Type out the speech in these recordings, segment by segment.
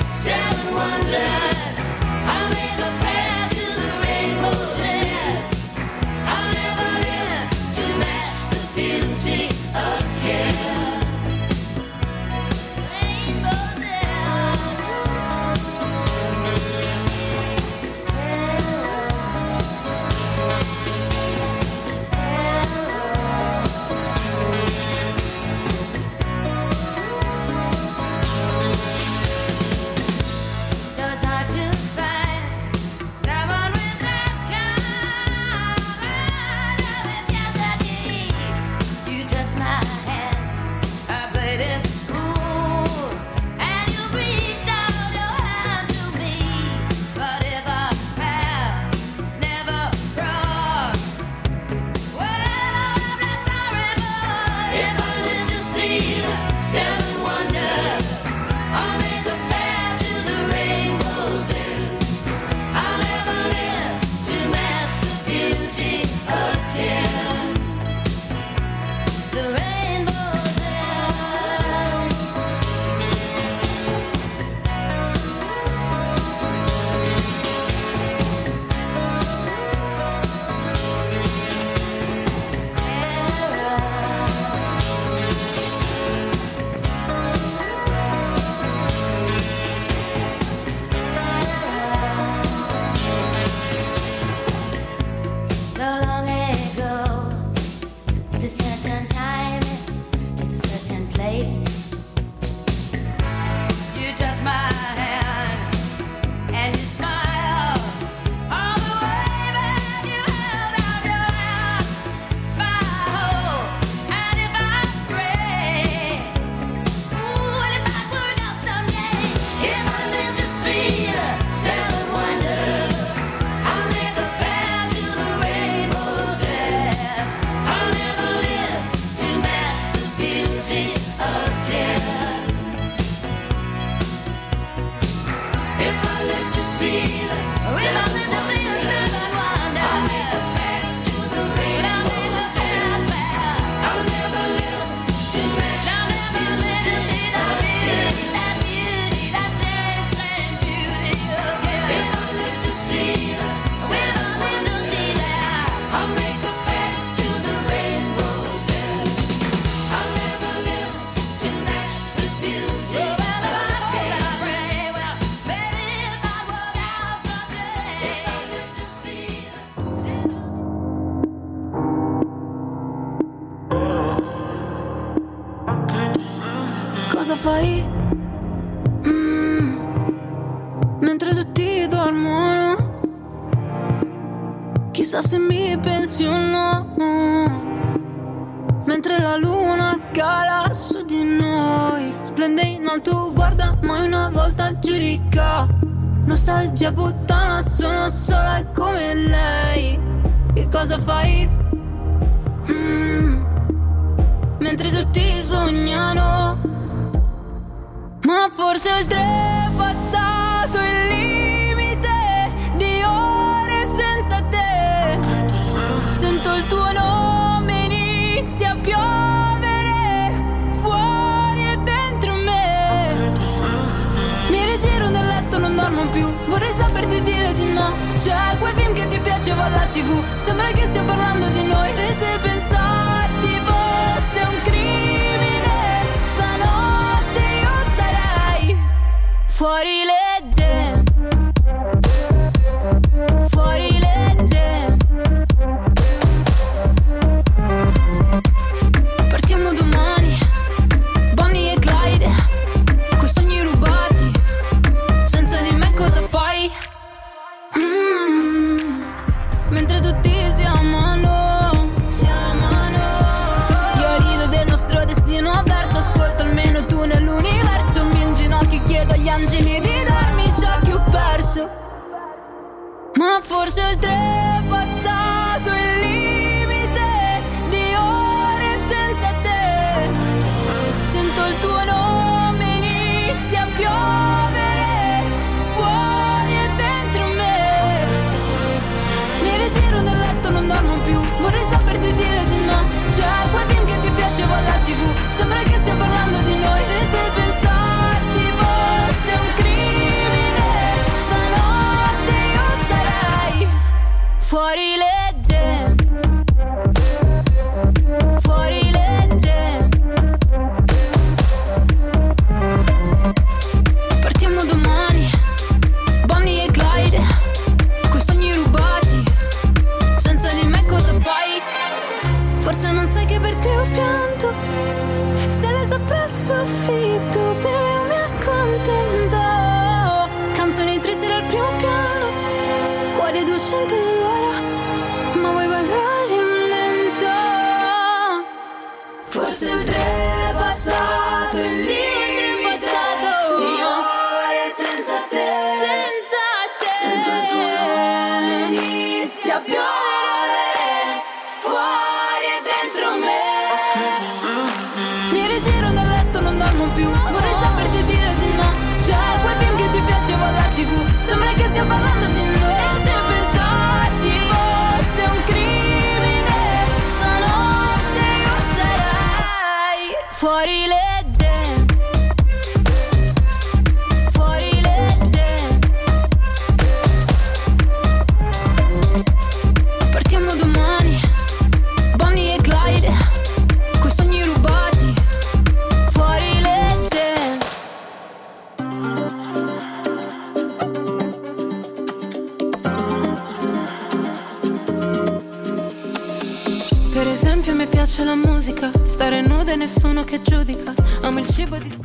seven wonders. I'll make a prayer to the rainbow's end. I'll never live to match the beauty again. Rainbow's end. Cosa fai? Mentre tutti dormono, chissà se mi pensi o no. Mentre la luna cala su di noi, splende in alto, guarda, mai una volta giudica. Nostalgia puttana, sono sola come lei. Che cosa fai? Mentre tutti sognano, ma forse oltre è passato il limite di ore senza te. Sento il tuo nome, inizia a piovere fuori e dentro me. Mi rigiro nel letto, non dormo più, vorrei saperti dire di no. C'è quel film che ti piaceva alla TV, sembra che stia parlando di noi. E se pensarti fosse un crimine, stanotte io sarei fuori legge, fuori legge. Partiamo domani, Bonnie e Clyde, coi sogni rubati. Senza di me cosa fai? Mentre tutti si amano, io rido del nostro destino avverso. Ascolto almeno tu nell'universo. Mi inginocchio e chiedo agli angeli di darmi ciò che ho perso. Ma forse oltre è passato il limite di ore senza te. Sento il tuo nome, inizia a piovere fuori e dentro me. Mi rigiro nel letto, non dormo più, vorrei saperti dire di no. C'è quel film che ti piaceva alla TV, sembra che stia parlando di noi. E se pensarti fosse un crimine, stia parlando di noi. E se pensarti fosse un crimine, stanotte io sarei fuori legge. Fuori legge. Partiamo domani, Bonnie e Clyde, coi sogni rubati. Fuori legge. Per esempio a me piace la musica, stare nuda e nessuno che giudica. Amo il cibo di...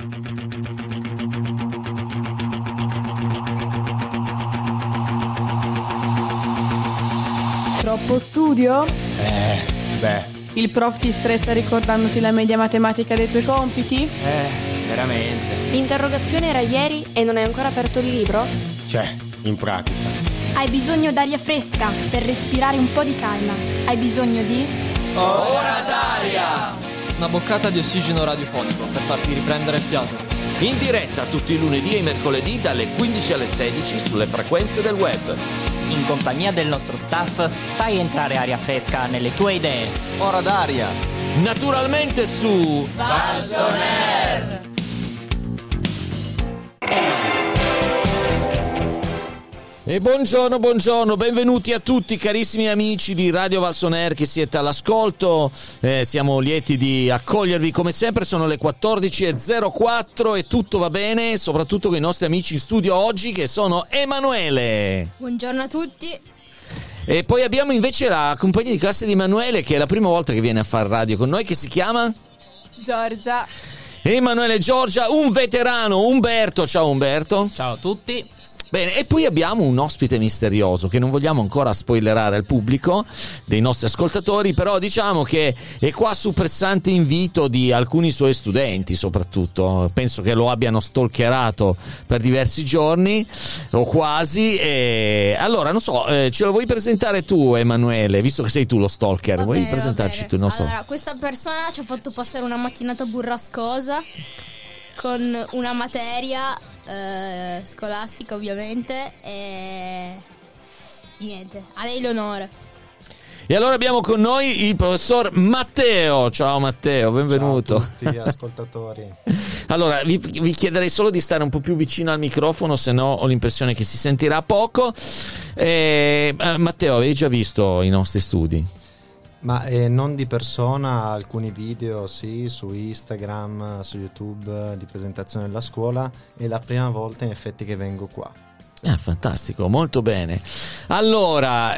Troppo studio? Beh, Il prof ti stressa ricordandoti la media matematica dei tuoi compiti? veramente. L'interrogazione era ieri e non hai ancora aperto il libro? Cioè, in pratica. Hai bisogno d'aria fresca per respirare un po' di calma. Hai bisogno di... Ora d'aria! Una boccata di ossigeno radiofonico per farti riprendere il fiato. In diretta tutti i lunedì e i mercoledì dalle 15 alle 16 sulle frequenze del web. In compagnia del nostro staff, fai entrare aria fresca nelle tue idee. Ora d'aria! Naturalmente su Valsoner. E buongiorno, benvenuti a tutti carissimi amici di Radio Valsoner che siete all'ascolto, siamo lieti di accogliervi come sempre, sono le 14.04 e tutto va bene, soprattutto con i nostri amici in studio oggi che sono Emanuele. Buongiorno a tutti. E poi abbiamo invece la compagnia di classe di Emanuele che è la prima volta che viene a fare radio con noi, che si chiama? Giorgia. Emanuele e Giorgia, un veterano, Umberto, ciao Umberto. Ciao a tutti. Bene, e poi abbiamo un ospite misterioso che non vogliamo ancora spoilerare al pubblico dei nostri ascoltatori, però diciamo che è qua su pressante invito di alcuni suoi studenti, soprattutto penso che lo abbiano stalkerato per diversi giorni o quasi, e allora non so, ce lo vuoi presentare tu Emanuele, visto che sei tu lo stalker, vuoi presentarci tu il nostro... Allora, questa persona ci ha fatto passare una mattinata burrascosa con una materia scolastica ovviamente, e niente, a lei l'onore. E allora abbiamo con noi il professor Matteo. Ciao Matteo, benvenuto. Ciao a tutti ascoltatori. Allora vi chiederei solo di stare un po' più vicino al microfono, se no ho l'impressione che si sentirà poco. Matteo, avevi già visto i nostri studi? Ma non di persona, alcuni video sì, su Instagram, su YouTube di presentazione della scuola, è la prima volta in effetti che vengo qua. Fantastico, molto bene. Allora,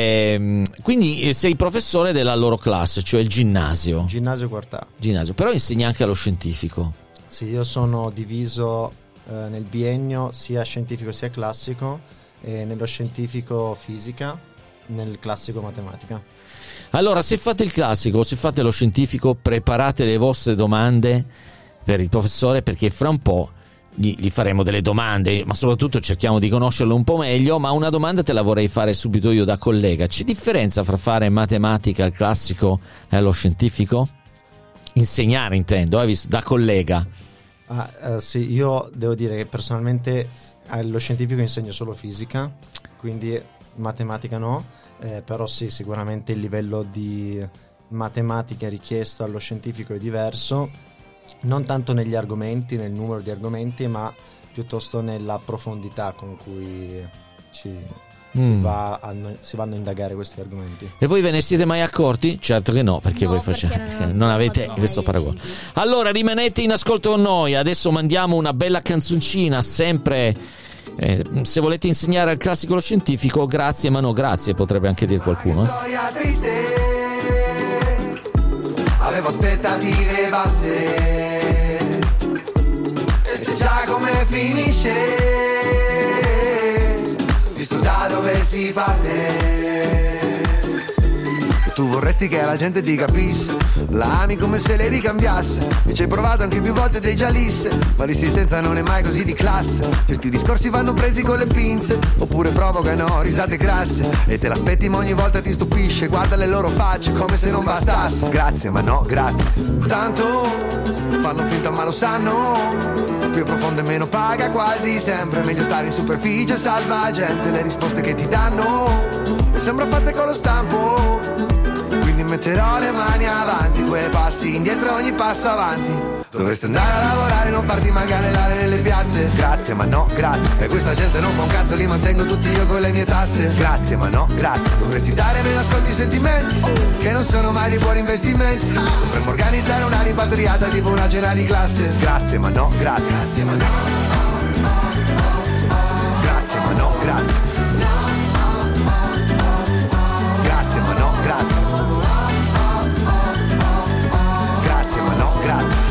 quindi sei professore della loro classe, cioè il ginnasio. Ginnasio quarta. Ginnasio, però insegni anche allo scientifico. Sì, io sono diviso nel biennio sia scientifico sia classico, e nello scientifico fisica, nel classico matematica. Allora, se fate il classico, se fate lo scientifico, preparate le vostre domande per il professore, perché fra un po' gli faremo delle domande, ma soprattutto cerchiamo di conoscerlo un po' meglio. Ma una domanda te la vorrei fare subito io da collega: c'è differenza fra fare matematica al classico e allo scientifico? Insegnare intendo, hai visto, da collega. Sì, io devo dire che personalmente allo scientifico insegno solo fisica, quindi matematica no. Però sì, sicuramente il livello di matematica richiesto allo scientifico è diverso, non tanto negli argomenti, nel numero di argomenti, ma piuttosto nella profondità con cui si vanno a indagare questi argomenti. E voi ve ne siete mai accorti? Certo che no, perché No, voi perché non avete questo paragone. Allora rimanete in ascolto con noi, adesso mandiamo una bella canzoncina, sempre... se volete insegnare al classico lo scientifico, grazie ma no grazie, potrebbe anche dire qualcuno. Storia triste, avevo aspettative basse, e se già come finisce, visto da dove si parte, tu vorresti che la gente ti capisse. La ami come se lei ricambiasse, e ci hai provato anche più volte ed hai già lisse, ma l'insistenza non è mai così di classe. Certi discorsi vanno presi con le pinze, oppure provocano risate grasse, e te l'aspetti ma ogni volta ti stupisce. Guarda le loro facce come se non bastasse. Grazie ma no grazie, tanto fanno finta ma lo sanno, più profondo e meno paga quasi sempre. Meglio stare in superficie, salva gente, le risposte che ti danno e sembra fatte con lo stampo. Quindi metterò le mani avanti, 2 passi indietro ogni passo avanti. Dovresti andare a lavorare, non farti manganellare nelle piazze. Grazie ma no grazie, e questa gente non fa un cazzo, li mantengo tutti io con le mie tasse. Grazie ma no grazie, dovresti dare meno ascolti i sentimenti, che non sono mai di buoni investimenti. Dovremmo organizzare una rimpatriata tipo una cena di classe. Grazie ma no grazie, grazie ma no, grazie ma no grazie, grazie ma no grazie, grazie ma no grazie,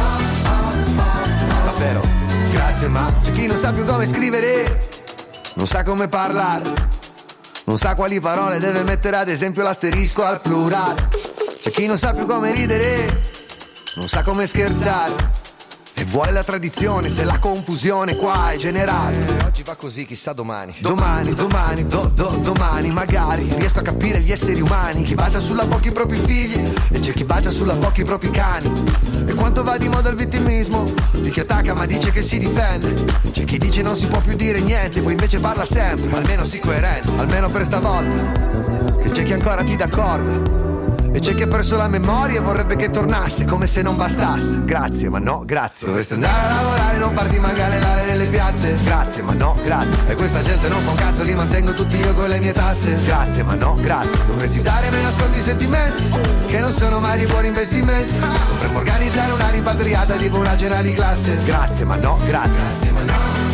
davvero grazie. Ma c'è chi non sa più come scrivere, non sa come parlare, non sa quali parole deve mettere, ad esempio l'asterisco al plurale. C'è chi non sa più come ridere, non sa come scherzare, e vuole la tradizione se la confusione qua è generale. Oggi va così, chissà domani. Domani magari riesco a capire gli esseri umani. Chi bacia sulla bocca i propri figli, e c'è chi bacia sulla bocca i propri cani. E quanto va di moda il vittimismo di chi attacca ma dice che si difende. C'è chi dice non si può più dire niente, poi invece parla sempre. Almeno sii coerente, almeno per stavolta. Che c'è chi ancora ti d'accordo, e c'è chi ha perso la memoria e vorrebbe che tornasse come se non bastasse. Grazie ma no grazie, dovresti andare a lavorare, non farti manganellare nelle piazze. Grazie ma no grazie, e questa gente non fa un cazzo, li mantengo tutti io con le mie tasse. Grazie ma no grazie, dovresti dare meno ascolti i sentimenti, che non sono mai di buoni investimenti. Dovremmo organizzare una rimpatriata tipo una cena di classe. Grazie ma no grazie, grazie ma no,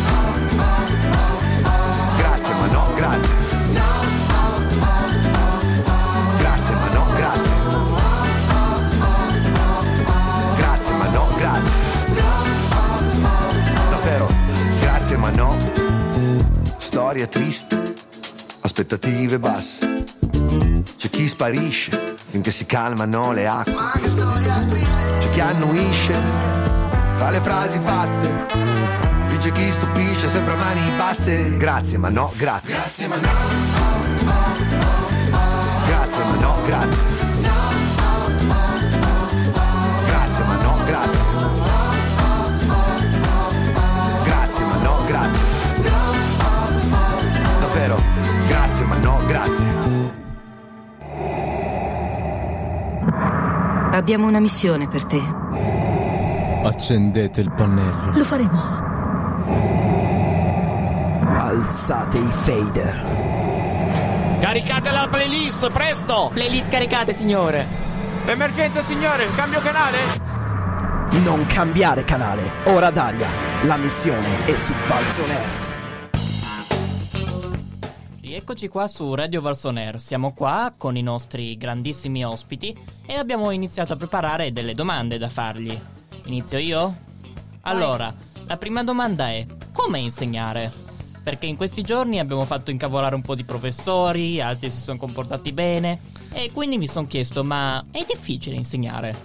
grazie ma no grazie, grazie ma no grazie, grazie ma no grazie, davvero grazie ma no. Storia triste, aspettative basse, c'è chi sparisce finché si calmano le acque. Ma che storia triste. C'è chi annuisce fra le frasi fatte, c'è chi stupisce sempre a mani basse. Grazie ma no grazie, grazie ma no, grazie ma no grazie, grazie ma no grazie, grazie ma no grazie, davvero grazie ma no grazie. Abbiamo una missione per te. Accendete il pannello. Lo faremo. Alzate i fader. Caricate la playlist, presto! Playlist caricate, signore. Emergenza, signore, cambio canale? Non cambiare canale. Ora Daria. La missione è su Valsoner. Eccoci qua su Radio Valsoner, siamo qua con i nostri grandissimi ospiti e abbiamo iniziato a preparare delle domande da fargli. Inizio io? Allora, la prima domanda è: come insegnare? Perché in questi giorni abbiamo fatto incavolare un po' di professori, altri si sono comportati bene e quindi mi sono chiesto, ma è difficile insegnare?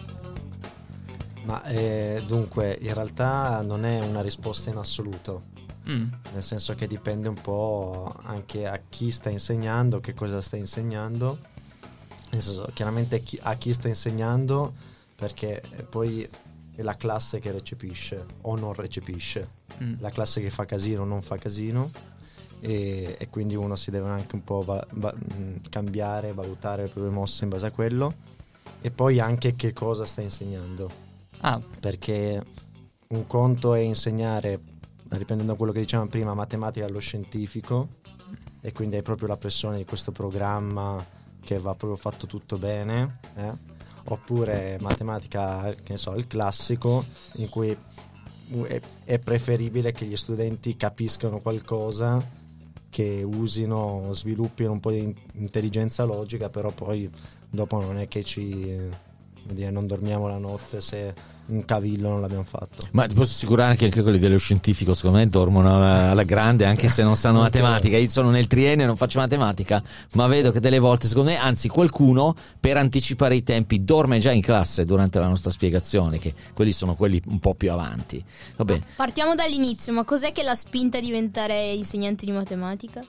Ma dunque, in realtà non è una risposta in assoluto. Nel senso che dipende un po' anche a chi sta insegnando, che cosa sta insegnando. Nel senso, chiaramente a chi sta insegnando, perché poi è la classe che recepisce o non recepisce, la classe che fa casino o non fa casino, e quindi uno si deve anche un po' cambiare, valutare le proprie mosse in base a quello, e poi anche che cosa sta insegnando. Perché un conto è insegnare, riprendendo quello che dicevamo prima, matematica allo scientifico, e quindi hai proprio la pressione di questo programma che va proprio fatto tutto bene, oppure matematica, che ne so, il classico, in cui è preferibile che gli studenti capiscano qualcosa, che usino, sviluppino un po' di intelligenza logica, però poi dopo non è che non dormiamo la notte se un cavillo non l'abbiamo fatto. Ma ti posso assicurare che anche quelli dello scientifico secondo me dormono alla grande, anche se non sanno matematica. Io sono nel triennio e non faccio matematica, ma vedo che delle volte secondo me, anzi qualcuno per anticipare i tempi dorme già in classe durante la nostra spiegazione, che quelli sono quelli un po' più avanti. Va bene. Partiamo dall'inizio, ma cos'è che l'ha spinta a diventare insegnante di matematica?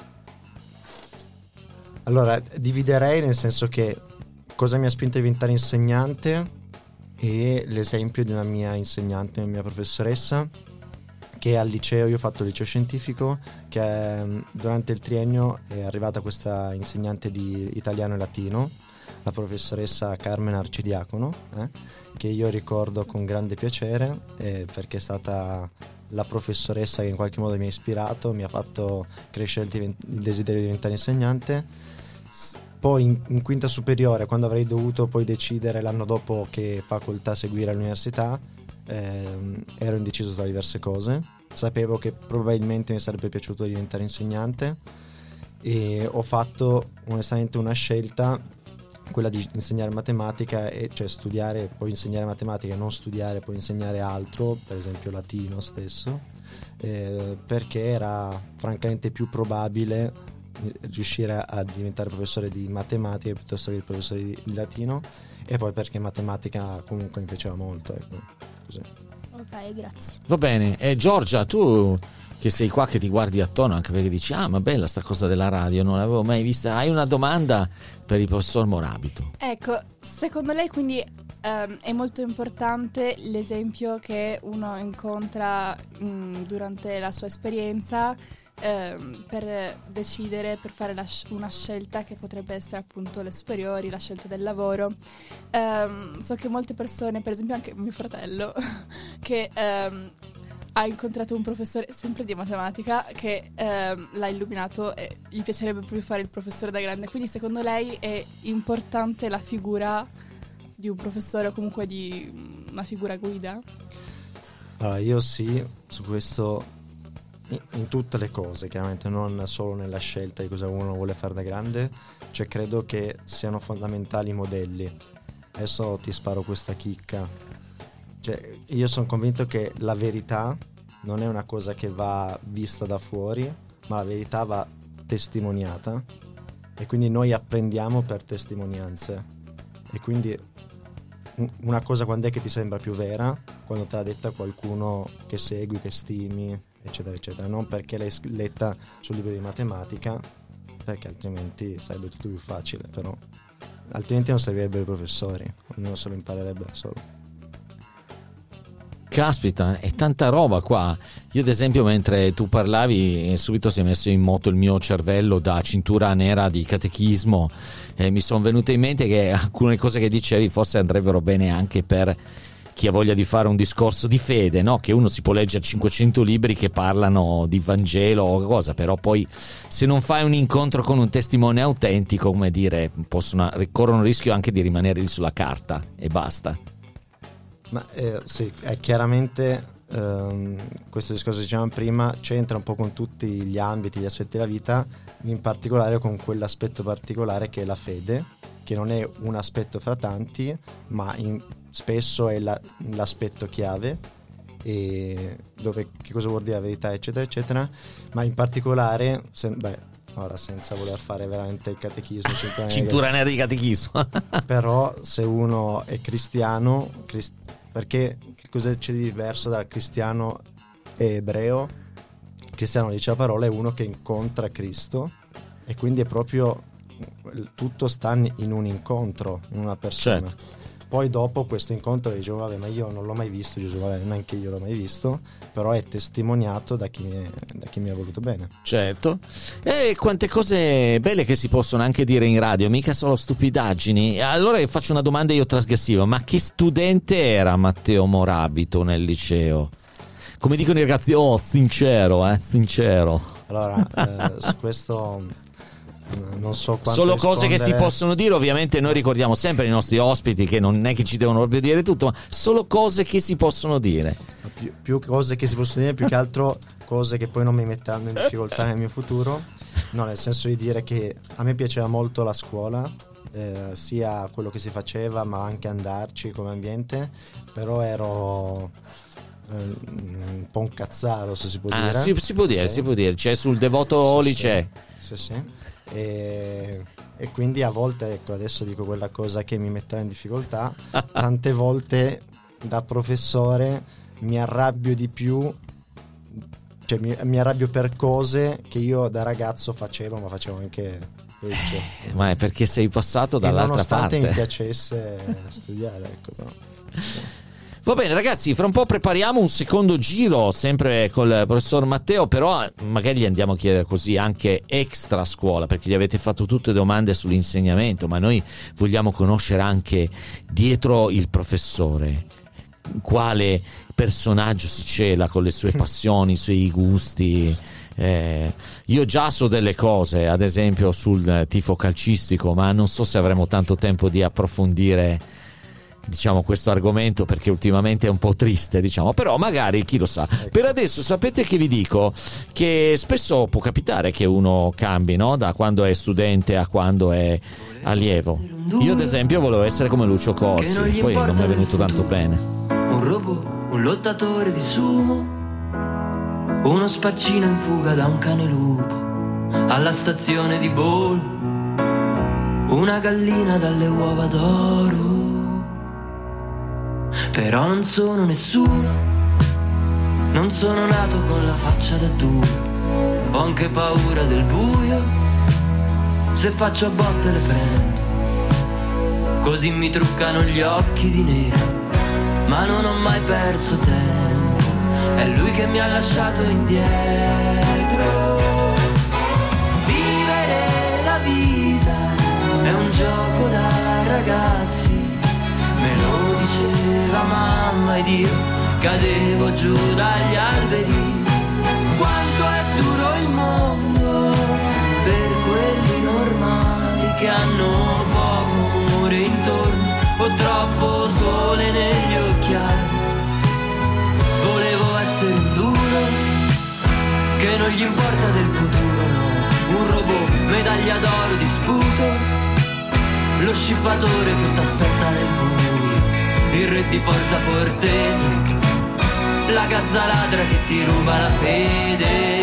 Allora, dividerei, nel senso che cosa mi ha spinto a diventare insegnante e l'esempio di una mia insegnante, una mia professoressa, che al liceo, io ho fatto il liceo scientifico, che durante il triennio è arrivata questa insegnante di italiano e latino, la professoressa Carmen Arcidiacono, che io ricordo con grande piacere, perché è stata la professoressa che in qualche modo mi ha ispirato, mi ha fatto crescere il desiderio di diventare insegnante. Poi in quinta superiore, quando avrei dovuto poi decidere l'anno dopo che facoltà seguire all'università, ero indeciso tra diverse cose. Sapevo che probabilmente mi sarebbe piaciuto diventare insegnante e ho fatto onestamente una scelta, quella di insegnare matematica, e cioè studiare poi insegnare matematica e non studiare poi insegnare altro, per esempio latino stesso, perché era francamente più probabile riuscire a diventare professore di matematica piuttosto che professore di latino, e poi perché matematica comunque mi piaceva molto, ecco, così. Ok, grazie. Va bene. Giorgia, tu che sei qua, che ti guardi attorno, anche perché dici ma bella sta cosa della radio, non l'avevo mai vista, hai una domanda per il professor Morabito? Ecco, secondo lei quindi è molto importante l'esempio che uno incontra durante la sua esperienza per decidere, per fare una scelta che potrebbe essere appunto le superiori, la scelta del lavoro. So che molte persone, per esempio anche mio fratello, che ha incontrato un professore sempre di matematica che l'ha illuminato e gli piacerebbe proprio fare il professore da grande. Quindi secondo lei è importante la figura di un professore o comunque di una figura guida? Allora, io sì, su questo, in tutte le cose, chiaramente non solo nella scelta di cosa uno vuole fare da grande, cioè credo che siano fondamentali i modelli. Adesso ti sparo questa chicca, cioè io sono convinto che la verità non è una cosa che va vista da fuori, ma la verità va testimoniata, e quindi noi apprendiamo per testimonianze, e quindi una cosa quando è che ti sembra più vera? Quando te l'ha detta qualcuno che segui, che stimi, eccetera eccetera, non perché l'hai letta sul libro di matematica, perché altrimenti sarebbe tutto più facile, però altrimenti non servirebbero i professori, ognuno se lo imparerebbe da solo. Caspita, è tanta roba qua. Io ad esempio mentre tu parlavi subito si è messo in moto il mio cervello da cintura nera di catechismo, e mi sono venute in mente che alcune cose che dicevi forse andrebbero bene anche per chi ha voglia di fare un discorso di fede, no? Che uno si può leggere 500 libri che parlano di Vangelo o cosa, però poi se non fai un incontro con un testimone autentico, come dire, corrono il rischio anche di rimanere lì sulla carta e basta. Ma sì, è chiaramente questo discorso che dicevamo prima c'entra un po' con tutti gli ambiti, gli aspetti della vita, in particolare con quell'aspetto particolare che è la fede, che non è un aspetto fra tanti, ma spesso è l'aspetto chiave, e dove che cosa vuol dire la verità, eccetera eccetera, ma in particolare ora senza voler fare veramente il catechismo, cintura nera di catechismo però se uno è cristiano, perché che cosa c'è di diverso dal cristiano ebreo? Il cristiano, dice la parola, è uno che incontra Cristo, e quindi è proprio tutto sta in un incontro, in una persona. Certo. Poi dopo questo incontro dicevo vabbè, ma io non l'ho mai visto, Gesù, vabbè, neanche io l'ho mai visto, però è testimoniato da chi mi ha voluto bene. Certo. E quante cose belle che si possono anche dire in radio, mica solo stupidaggini. Allora faccio una domanda io trasgressiva: ma che studente era Matteo Morabito nel liceo? Come dicono i ragazzi, sincero. Allora, su questo non so quanto solo cose che si rispondere. possono dire, ovviamente noi ricordiamo sempre i nostri ospiti che non è che ci devono proprio dire tutto, ma solo cose che si possono dire. Più cose che si possono dire, più che altro cose che poi non mi metteranno in difficoltà nel mio futuro. No, nel senso di dire che a me piaceva molto la scuola, sia quello che si faceva, ma anche andarci come ambiente, però ero un po' un cazzaro, se si può dire. Si può dire, si può dire. C'è sul Devoto Liceo. Sì. E quindi a volte, ecco, adesso dico quella cosa che mi metterà in difficoltà, tante volte da professore mi arrabbio di più, cioè mi arrabbio per cose che io da ragazzo facevo, ma facevo anche ma è perché sei passato dall'altra nonostante parte. mi piacesse studiare, ecco, però. Va bene ragazzi, fra un po' prepariamo un secondo giro sempre col professor Matteo, però magari gli andiamo a chiedere così anche extra scuola, perché gli avete fatto tutte domande sull'insegnamento, ma noi vogliamo conoscere anche dietro il professore quale personaggio si cela con le sue passioni, i suoi gusti. Io già so delle cose, ad esempio sul tifo calcistico, ma non so se avremo tanto tempo di approfondire, diciamo, questo argomento, perché ultimamente è un po' triste, diciamo, però magari chi lo sa. Per adesso sapete che vi dico che spesso può capitare che uno cambi, no? Da quando è studente a quando è allievo. Io ad esempio volevo essere come Lucio Corsi, poi non mi è venuto tanto bene. Un robot, un lottatore di sumo, uno spaccino in fuga da un cane lupo, alla stazione di Bolo, una gallina dalle uova d'oro. Però non sono nessuno, non sono nato con la faccia da duro, ho anche paura del buio, se faccio a botte le prendo, così mi truccano gli occhi di nero, ma non ho mai perso tempo, è lui che mi ha lasciato indietro. Vivere la vita è un gioco da ragazzi, me lo diceva mamma ed io cadevo giù dagli alberi. Quanto è duro il mondo per quelli normali che hanno poco amore intorno o troppo sole negli occhiali. Volevo essere un duro che non gli importa del futuro, no, un robot, medaglia d'oro di sputo, lo scippatore che t'aspetta nel buio, il re di Porta Portese, la gazza ladra che ti ruba la fede.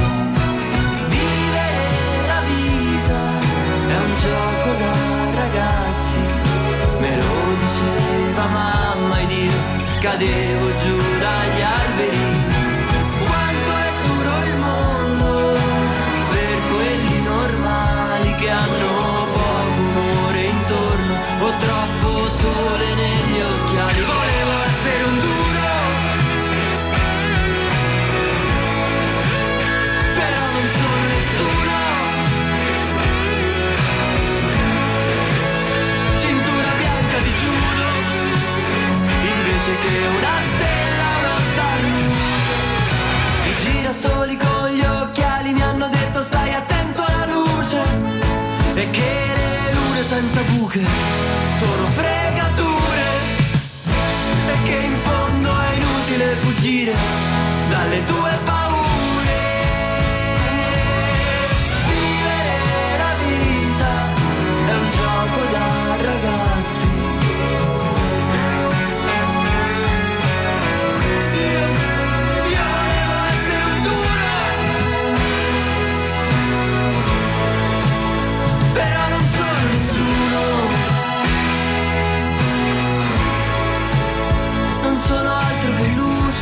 Vivere la vita è un gioco da ragazzi, me lo diceva mamma ed io cadevo giù dagli alberi. Quanto è duro il mondo per quelli normali che hanno poco amore intorno o troppo sole negli occhiali. Volevo essere un duro, però non sono nessuno. Cintura bianca di judo invece che una stella, uno starnuto. I girasoli con gli occhiali mi hanno detto stai attento alla luce e che le lune senza buche sono fregature e che in fondo è inutile fuggire dalle tue paure. Vivere la vita è un gioco da ragazzi. Io volevo essere un duro, però non sono nessuno, non sono altro che luce,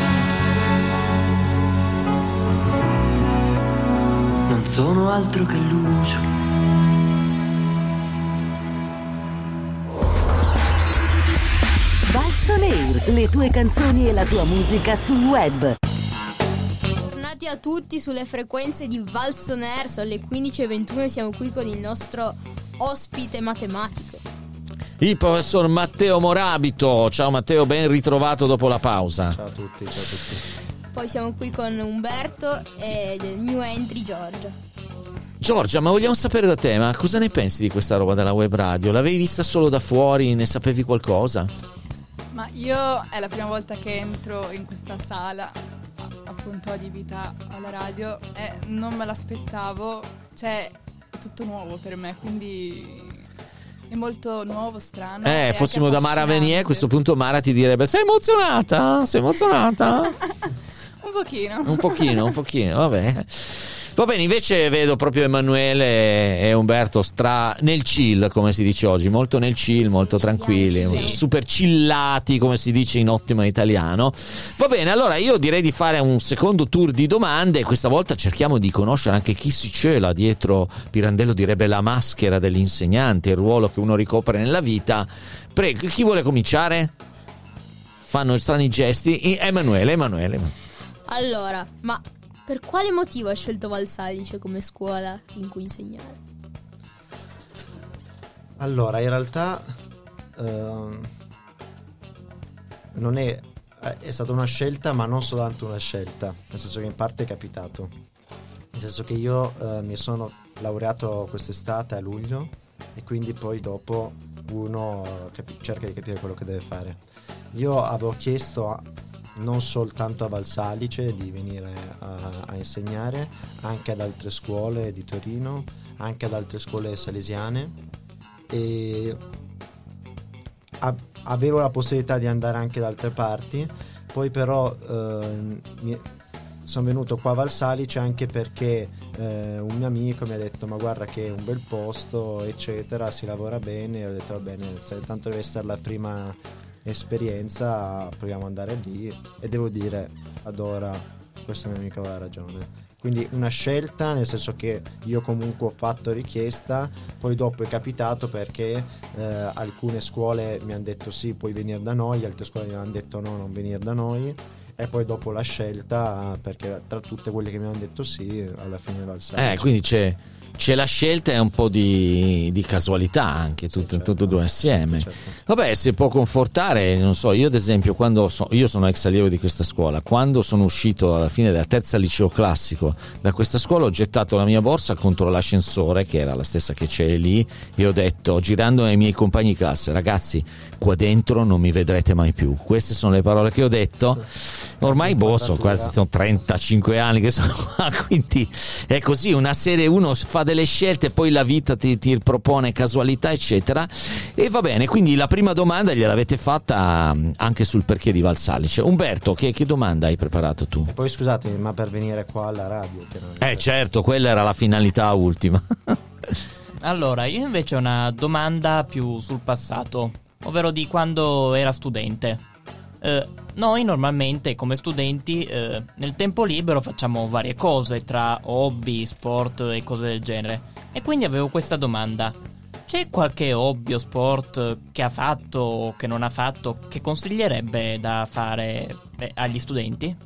non sono altro che luce. Valsonair, le tue canzoni e la tua musica sul web. Bentornati a tutti sulle frequenze di Valsonair, sono le 15:21 e siamo qui con il nostro ospite matematico, il professor Matteo Morabito. Ciao Matteo, ben ritrovato dopo la pausa. Ciao a tutti, ciao a tutti. Poi siamo qui con Umberto e del new entry Giorgia. Giorgia, ma vogliamo sapere da te, ma cosa ne pensi di questa roba della web radio? L'avevi vista solo da fuori, ne sapevi qualcosa? Ma io è la prima volta che entro in questa sala, un po' di vita alla radio e non me l'aspettavo, cioè è tutto nuovo per me, quindi è molto nuovo, strano. Fossimo da Mara Venier, a questo punto Mara ti direbbe: sei emozionata? Sei emozionata? Un pochino, vabbè. Va bene, invece vedo proprio Emanuele e Umberto nel chill, come si dice oggi, molto nel chill, molto tranquilli, super chillati, come si dice in ottimo italiano. Va bene, allora io direi di fare un secondo tour di domande, questa volta cerchiamo di conoscere anche chi si cela dietro, Pirandello direbbe, la maschera dell'insegnante, il ruolo che uno ricopre nella vita. Prego, chi vuole cominciare? Fanno strani gesti. Emanuele. Allora, ma per quale motivo hai scelto Valsalice come scuola in cui insegnare? Allora, in realtà non è stata una scelta, ma non soltanto una scelta, nel senso che in parte è capitato. Nel senso che io mi sono laureato quest'estate a luglio e quindi poi dopo uno cerca di capire quello che deve fare. Io avevo chiesto non soltanto a Valsalice di venire a insegnare, anche ad altre scuole di Torino, anche ad altre scuole salesiane, e avevo la possibilità di andare anche da altre parti. Poi però sono venuto qua a Valsalice anche perché un mio amico mi ha detto: ma guarda che è un bel posto, eccetera, si lavora bene. E ho detto: va bene, tanto deve essere la prima esperienza, proviamo ad andare lì. E devo dire, ad ora questo mio amico aveva ragione, quindi una scelta, nel senso che io comunque ho fatto richiesta, poi dopo è capitato perché alcune scuole mi hanno detto sì, puoi venire da noi, altre scuole mi hanno detto no, non venire da noi, e poi dopo la scelta, perché tra tutte quelle che mi hanno detto sì, alla fine Valsalice. Quindi c'è la scelta e un po' di casualità anche, tutto due assieme. Certo. Vabbè, si può confortare, non so, io ad esempio io sono ex allievo di questa scuola, quando sono uscito alla fine della terza liceo classico da questa scuola ho gettato la mia borsa contro l'ascensore, che era la stessa che c'è lì, e ho detto, girando ai miei compagni di classe: ragazzi, qua dentro non mi vedrete mai più. Queste sono le parole che ho detto. Ormai quasi sono 35 anni che sono qua, quindi è così, una serie, uno fa delle scelte, poi la vita ti propone casualità, eccetera. E va bene, quindi la prima domanda gliel'avete fatta anche sul perché di Valsalice. Umberto, che domanda hai preparato tu? E poi scusatemi, ma per venire qua alla radio? Che non certo, quella era la finalità ultima. Allora, io invece ho una domanda più sul passato, ovvero di quando era studente. Noi normalmente come studenti nel tempo libero facciamo varie cose, tra hobby, sport e cose del genere, e quindi avevo questa domanda: c'è qualche hobby o sport che ha fatto o che non ha fatto che consiglierebbe da fare agli studenti?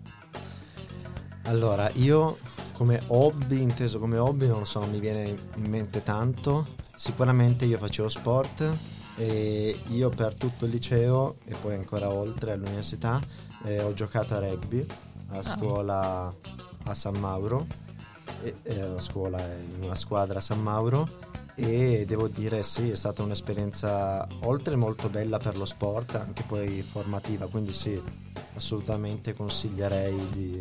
Allora, io come hobby, inteso come hobby, non lo so, non mi viene in mente tanto. Sicuramente io facevo sport e io per tutto il liceo e poi ancora oltre all'università ho giocato a rugby a scuola a San Mauro, in una squadra a San Mauro, e devo dire sì, è stata un'esperienza oltre molto bella per lo sport, anche poi formativa, quindi sì, assolutamente consiglierei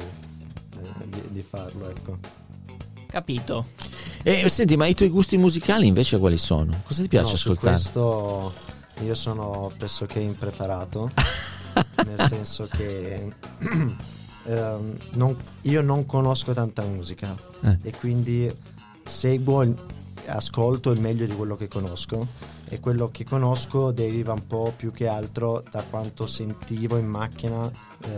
di farlo, ecco. Capito. Senti, ma i tuoi gusti musicali invece quali sono? Cosa ti piace ascoltare? Su questo io sono pressoché impreparato, nel senso che io non conosco tanta musica e quindi ascolto il meglio di quello che conosco, e quello che conosco deriva un po' più che altro da quanto sentivo in macchina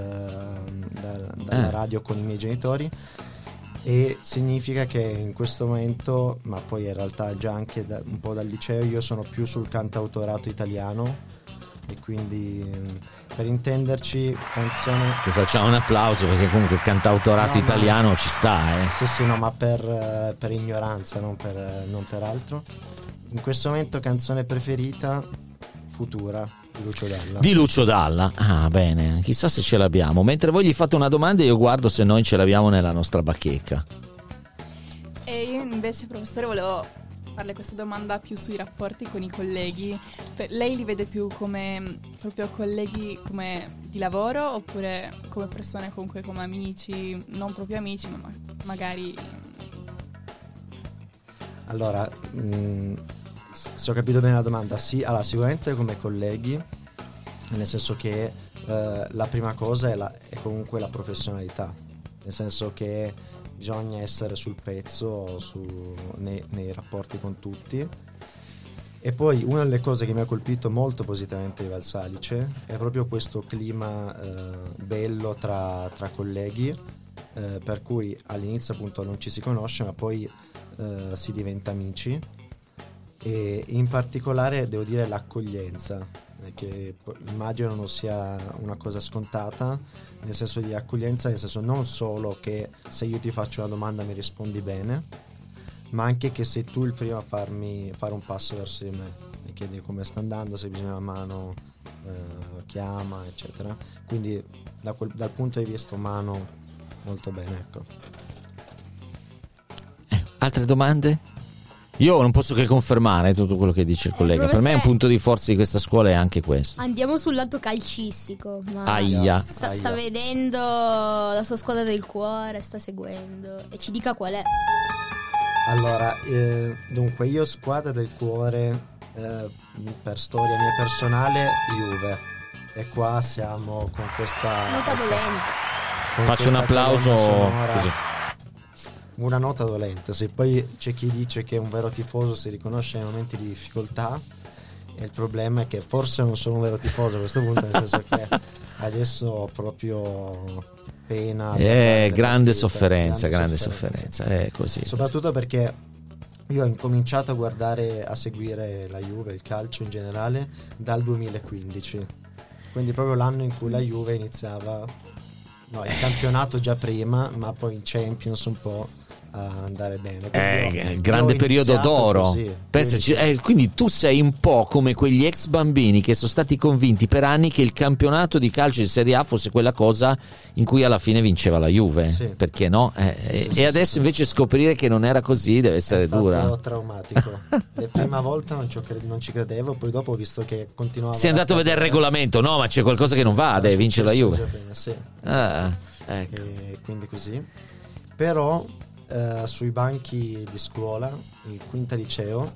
dalla radio con i miei genitori. E significa che in questo momento, ma poi in realtà già anche un po' dal liceo, io sono più sul cantautorato italiano, e quindi per intenderci canzone... Ti facciamo un applauso, perché comunque il cantautorato italiano ci sta, Sì, no, ma per ignoranza, non per altro. In questo momento canzone preferita, Futura di Lucio Dalla. Ah, bene, chissà se ce l'abbiamo. Mentre voi gli fate una domanda, io guardo se noi ce l'abbiamo nella nostra bacheca. E io invece, professore, volevo farle questa domanda più sui rapporti con i colleghi. Lei li vede più come proprio colleghi, come di lavoro oppure come persone, comunque come amici, non proprio amici, ma magari... Allora, se ho capito bene la domanda, sì, allora sicuramente come colleghi, nel senso che la prima cosa è comunque la professionalità, nel senso che bisogna essere sul pezzo nei rapporti con tutti. E poi una delle cose che mi ha colpito molto positivamente di Valsalice è proprio questo clima bello tra colleghi, per cui all'inizio appunto non ci si conosce, ma poi si diventa amici, e in particolare devo dire l'accoglienza, che immagino non sia una cosa scontata, nel senso di accoglienza, nel senso non solo che se io ti faccio una domanda mi rispondi bene, ma anche che sei tu il primo a fare un passo verso di me e chiedi come sta andando, se bisogna una mano, chiama, eccetera. Quindi dal punto di vista umano molto bene, ecco. Altre domande? Io non posso che confermare tutto quello che dice il collega. Per me è un punto di forza di questa scuola, è anche questo. Andiamo sul lato calcistico. Aia. Sta vedendo la sua squadra del cuore, sta seguendo, e ci dica qual è. Allora, dunque io squadra del cuore, per storia mia personale, Juve, e qua siamo con questa nota dolente. Faccio un applauso così. Una nota dolente, sì. Poi c'è chi dice che un vero tifoso si riconosce nei momenti di difficoltà, e il problema è che forse non sono un vero tifoso a questo punto, nel senso che adesso ho proprio pena, grande sofferenza, è così. Soprattutto perché io ho incominciato a seguire la Juve, il calcio in generale, dal 2015, quindi proprio l'anno in cui la Juve iniziava, il campionato già prima, ma poi in Champions un po' a andare bene. Grande periodo d'oro. Così, quindi tu sei un po' come quegli ex bambini che sono stati convinti per anni che il campionato di calcio di Serie A fosse quella cosa in cui alla fine vinceva la Juve, sì. Perché no? E adesso invece scoprire che non era così deve essere dura. È stato traumatico. La prima volta non ci credevo, poi dopo ho visto che continuava. Sei andato a vedere il regolamento, no? Ma c'è qualcosa che non va, deve vincere la Juve. Bene, sì. Ecco. E quindi così. Però sui banchi di scuola, il quinta liceo,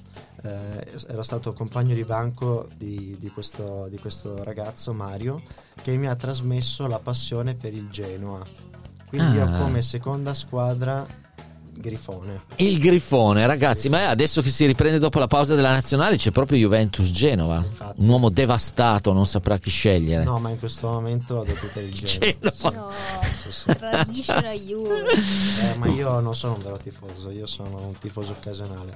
ero stato compagno di banco di questo ragazzo Mario, che mi ha trasmesso la passione per il Genoa, quindi io come seconda squadra Grifone. Il Grifone, ragazzi, ma adesso che si riprende dopo la pausa della nazionale c'è proprio Juventus Genova. Infatti. Un uomo devastato, non saprà chi scegliere. No, ma in questo momento ho detto per il Genova. No, tradisce la Juve. Ma io non sono un vero tifoso, io sono un tifoso occasionale.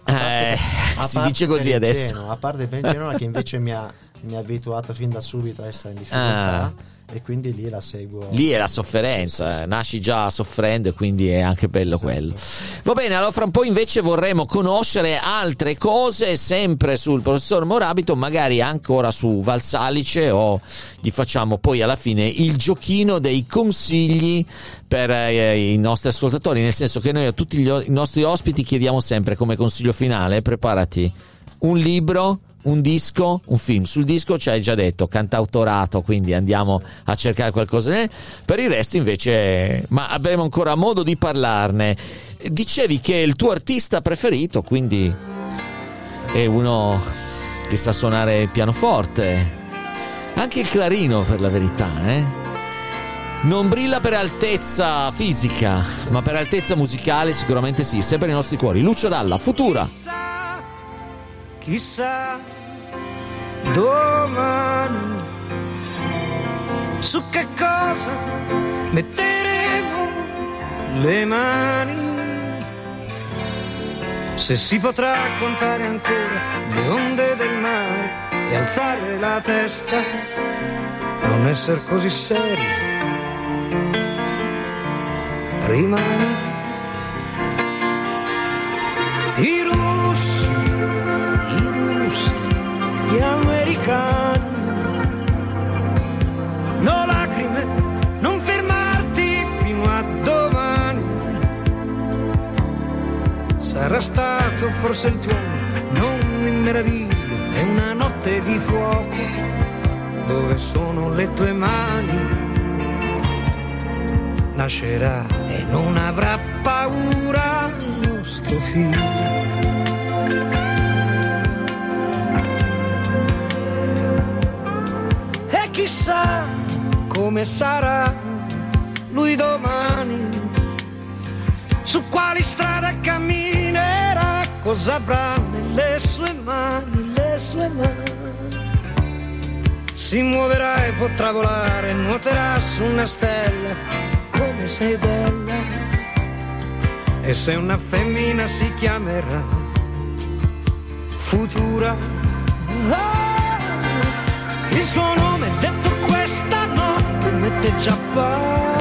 Si dice così adesso. Genoa, a parte per il Genoa, che invece mi ha abituato fin da subito a essere in difficoltà. E quindi lì la seguo. Lì è la sofferenza, nasci già soffrendo, e quindi è anche bello, esatto. Quello. Va bene, allora fra un po' invece vorremmo conoscere altre cose, sempre sul professor Morabito, magari ancora su Valsalice, o gli facciamo poi alla fine il giochino dei consigli per i nostri ascoltatori, nel senso che noi a tutti i nostri ospiti chiediamo sempre come consiglio finale: preparati un libro, un disco, un film. Sul disco ci hai già detto cantautorato, quindi andiamo a cercare qualcosa. Per il resto invece, ma avremo ancora modo di parlarne. Dicevi che il tuo artista preferito quindi è uno che sa suonare il pianoforte, anche il clarino, per la verità, Non brilla per altezza fisica, ma per altezza musicale sicuramente sì, sempre nei nostri cuori. Lucio Dalla, Futura. Chissà domani su che cosa metteremo le mani, se si potrà contare ancora le onde del mare e alzare la testa, non essere così seri. Rimani i russi, gli americani, no lacrime, non fermarti fino a domani. Sarà stato forse il tuono, non mi meraviglio, è una notte di fuoco, dove sono le tue mani. Nascerà e non avrà paura il nostro figlio. E chissà come sarà lui domani, su quali strade camminerà, cosa avrà nelle sue mani, le sue mani. Si muoverà e potrà volare, nuoterà su una stella, come sei bella. E se una femmina si chiamerà Futura, il suo nome detto questa notte mette già paura.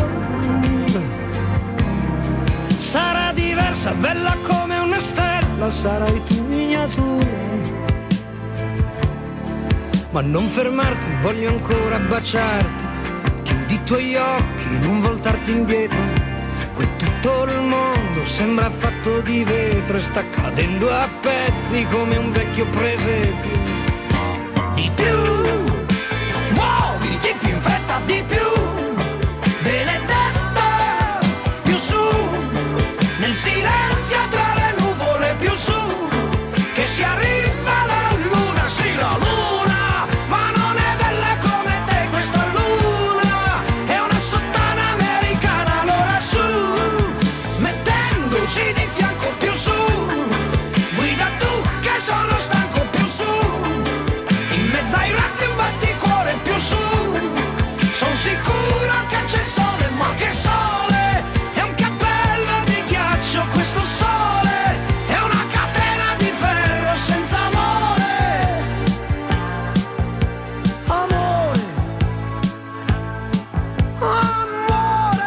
Sarà diversa, bella come una stella, sarai tu miniatura. Ma non fermarti, voglio ancora baciarti. Chiudi i tuoi occhi, non voltarti indietro. Qui tutto il mondo sembra fatto di vetro e sta cadendo a pezzi come un vecchio presepio. Di più, muoviti più in fretta, di più, benedetta, più su, nel silenzio tra le nuvole, più su, che si arriva la luna, sì la luna, ma non è bella come te questa luna, è una sottana americana, allora su, mettendoci di fianco, più su, guida tu che sono stanco, più su, in mezzo ai razzi un batticuore, più su, son sicuro che c'è il sole, ma che sole, è un cappello di ghiaccio questo sole, è una catena di ferro senza amore, amore, amore.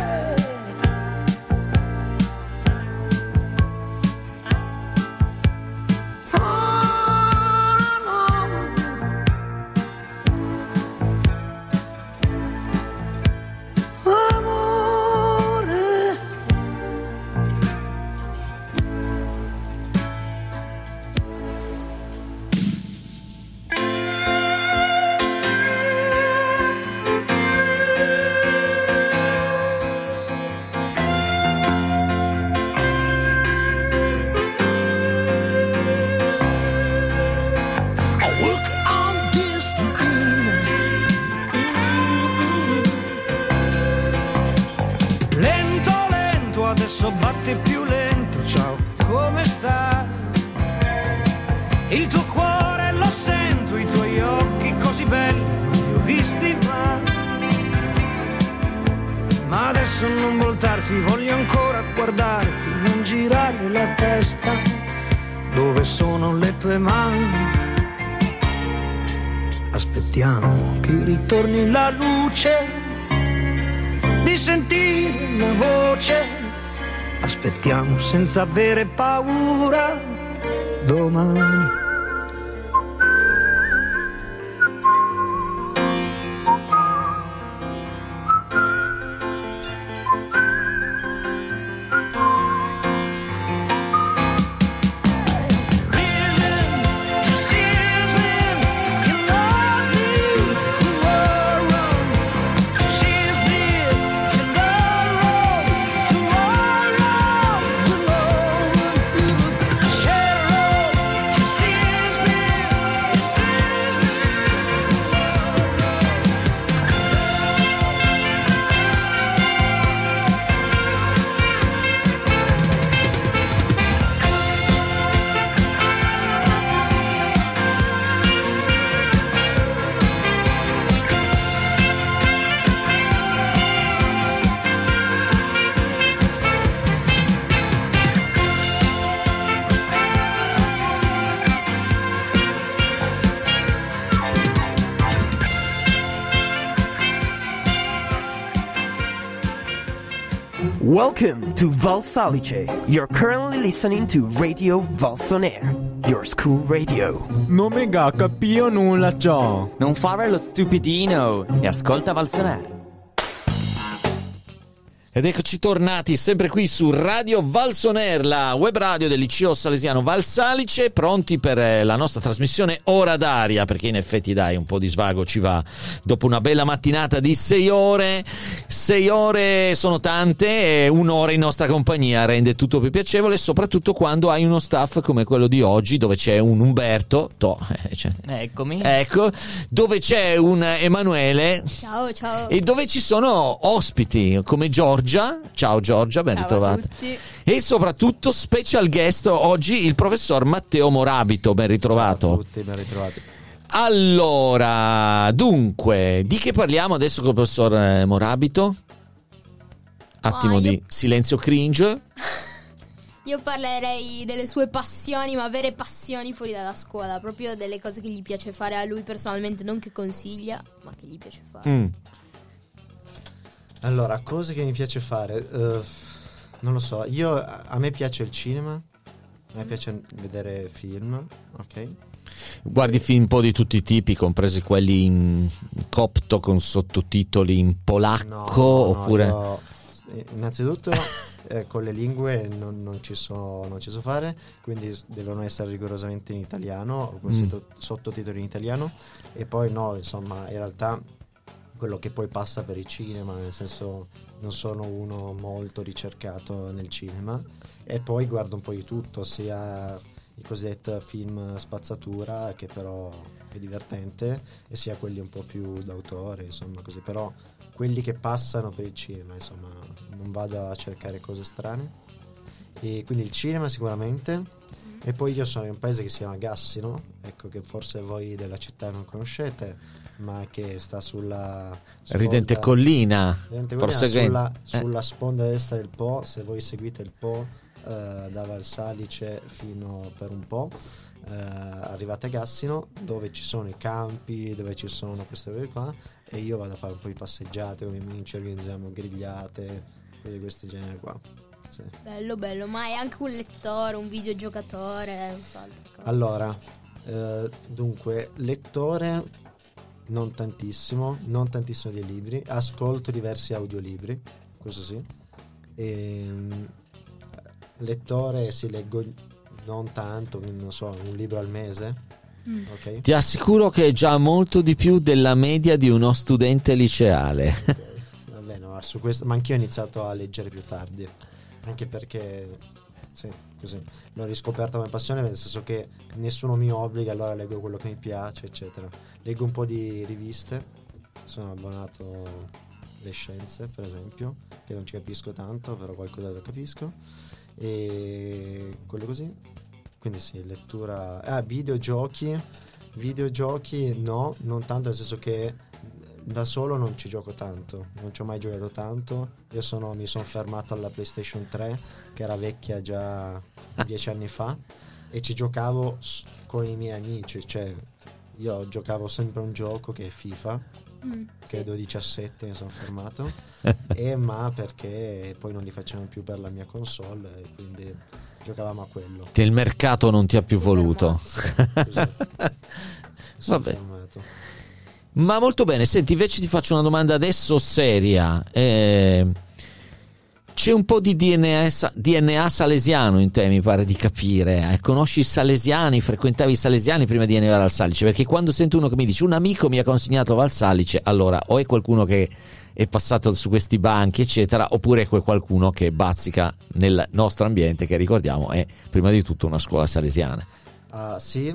Lento, lento, adesso batte più lento, ciao, come sta? Il tuo cuore lo sento, i tuoi occhi così belli, non li ho visti mai. Ma adesso non voltarti, voglio ancora guardarti, non girare la testa, dove sono le tue mani? Aspettiamo che ritorni la luce, di sentire una voce, aspettiamo senza avere paura domani. Welcome to Val Salice. You're currently listening to Radio Valsonair, your school radio. Non mega capio nulla ciò. Non fare lo stupidino e ascolta Valsonair. Ed eccoci tornati sempre qui su Radio Valsoner, la web radio del liceo salesiano Val Salice, pronti per la nostra trasmissione Ora d'aria, perché in effetti dai un po' di svago ci va dopo una bella mattinata di 6 ore. 6 ore sono tante e un'ora in nostra compagnia rende tutto più piacevole, soprattutto quando hai uno staff come quello di oggi, dove c'è un Umberto, eccomi, ecco, dove c'è un Emanuele, ciao, e dove ci sono ospiti come Giorgia. Ciao Giorgia, ben ritrovata. E soprattutto special guest oggi il professor Matteo Morabito, ben ritrovato. Ciao a tutti, ben ritrovati. Allora, dunque, di che parliamo adesso con il professor Morabito? Attimo di silenzio cringe. Io parlerei delle sue passioni, ma vere passioni fuori dalla scuola, proprio delle cose che gli piace fare a lui personalmente, non che consiglia, ma che gli piace fare. Allora, cose che mi piace fare, non lo so, a me piace il cinema, a me piace vedere film, ok? Guardi film un po' di tutti i tipi, compresi quelli in copto con sottotitoli in polacco, oppure... Innanzitutto con le lingue non ci so fare, quindi devono essere rigorosamente in italiano, con sottotitoli in italiano, e poi insomma, in realtà quello che poi passa per il cinema, nel senso non sono uno molto ricercato nel cinema, e poi guardo un po' di tutto, sia i cosiddetti film spazzatura, che però è divertente, e sia quelli un po' più d'autore, insomma, così, però quelli che passano per il cinema, insomma, non vado a cercare cose strane. E quindi il cinema sicuramente. E poi io sono in un paese che si chiama Gassino, ecco, che forse voi della città non conoscete, ma che sta sulla sponda, Ridente Collina, sulla sponda destra del Po. Se voi seguite il Po da Val Salice fino per un po', arrivate a Gassino, dove ci sono i campi, dove ci sono queste cose qua, e io vado a fare un po' di passeggiate con i miei amici, organizziamo grigliate, cose di questo genere qua. Sì. Bello, ma è anche un lettore, un videogiocatore, allora, dunque, lettore non tantissimo di libri, ascolto diversi audiolibri, questo sì, lettore si leggo non tanto, non so, un libro al mese. Okay. Ti assicuro che è già molto di più della media di uno studente liceale. Okay. Vabbè, no, su questo, ma anch'io ho iniziato a leggere più tardi, anche perché sì, così l'ho riscoperta come passione, nel senso che nessuno mi obbliga, allora leggo quello che mi piace, eccetera. Leggo un po' di riviste, sono abbonato alle Scienze, per esempio, che non ci capisco tanto, però qualcosa lo capisco, e quello così. Quindi sì, lettura. Videogiochi no, non tanto, nel senso che da solo non ci gioco tanto, non ci ho mai giocato tanto. Io mi sono fermato alla PlayStation 3, che era vecchia già 10 anni fa, e ci giocavo con i miei amici, cioè io giocavo sempre un gioco che è FIFA, credo 17, mi sono fermato, ma perché poi non li facevano più per la mia console, e quindi giocavamo a quello. Che il mercato non ti ha più voluto. Vabbè. Ma molto bene, senti, invece ti faccio una domanda adesso seria. C'è un po' di DNA salesiano in te, mi pare di capire. Conosci i salesiani, frequentavi i salesiani prima di venire al Salice? Perché quando sento uno che mi dice un amico mi ha consegnato Val Salice, allora o è qualcuno che è passato su questi banchi, eccetera, oppure è qualcuno che bazzica nel nostro ambiente, che ricordiamo è prima di tutto una scuola salesiana. Sì,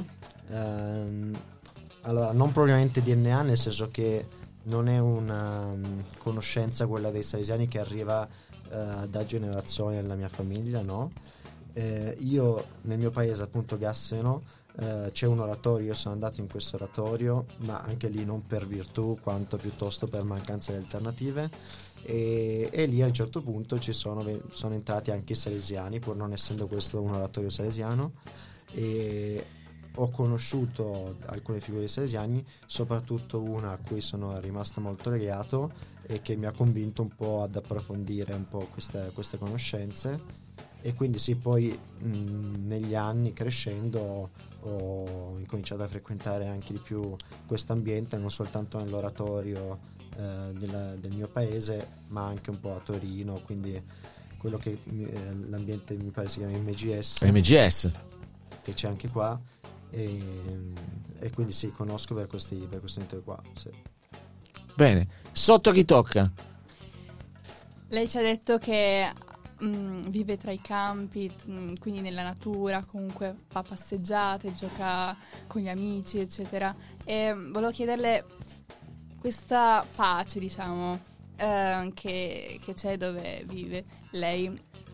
allora non propriamente DNA, nel senso che non è una conoscenza quella dei salesiani che arriva da generazioni nella mia famiglia, no? Io nel mio paese, appunto Gasseno, c'è un oratorio, io sono andato in questo oratorio, ma anche lì non per virtù quanto piuttosto per mancanza di alternative, e lì a un certo punto sono entrati anche i salesiani, pur non essendo questo un oratorio salesiano, e ho conosciuto alcune figure salesiani, soprattutto una a cui sono rimasto molto legato e che mi ha convinto un po' ad approfondire un po' queste conoscenze. E quindi sì, poi negli anni, crescendo, ho incominciato a frequentare anche di più questo ambiente, non soltanto nell'oratorio del mio paese, ma anche un po' a Torino, quindi quello che l'ambiente mi pare si chiama MGS, che c'è anche qua, e quindi sì, conosco per questi enti qua, sì. Bene, sotto chi tocca? Lei ci ha detto che vive tra i campi, quindi nella natura, comunque fa passeggiate, gioca con gli amici, eccetera. E volevo chiederle questa pace, diciamo, che c'è dove vive lei.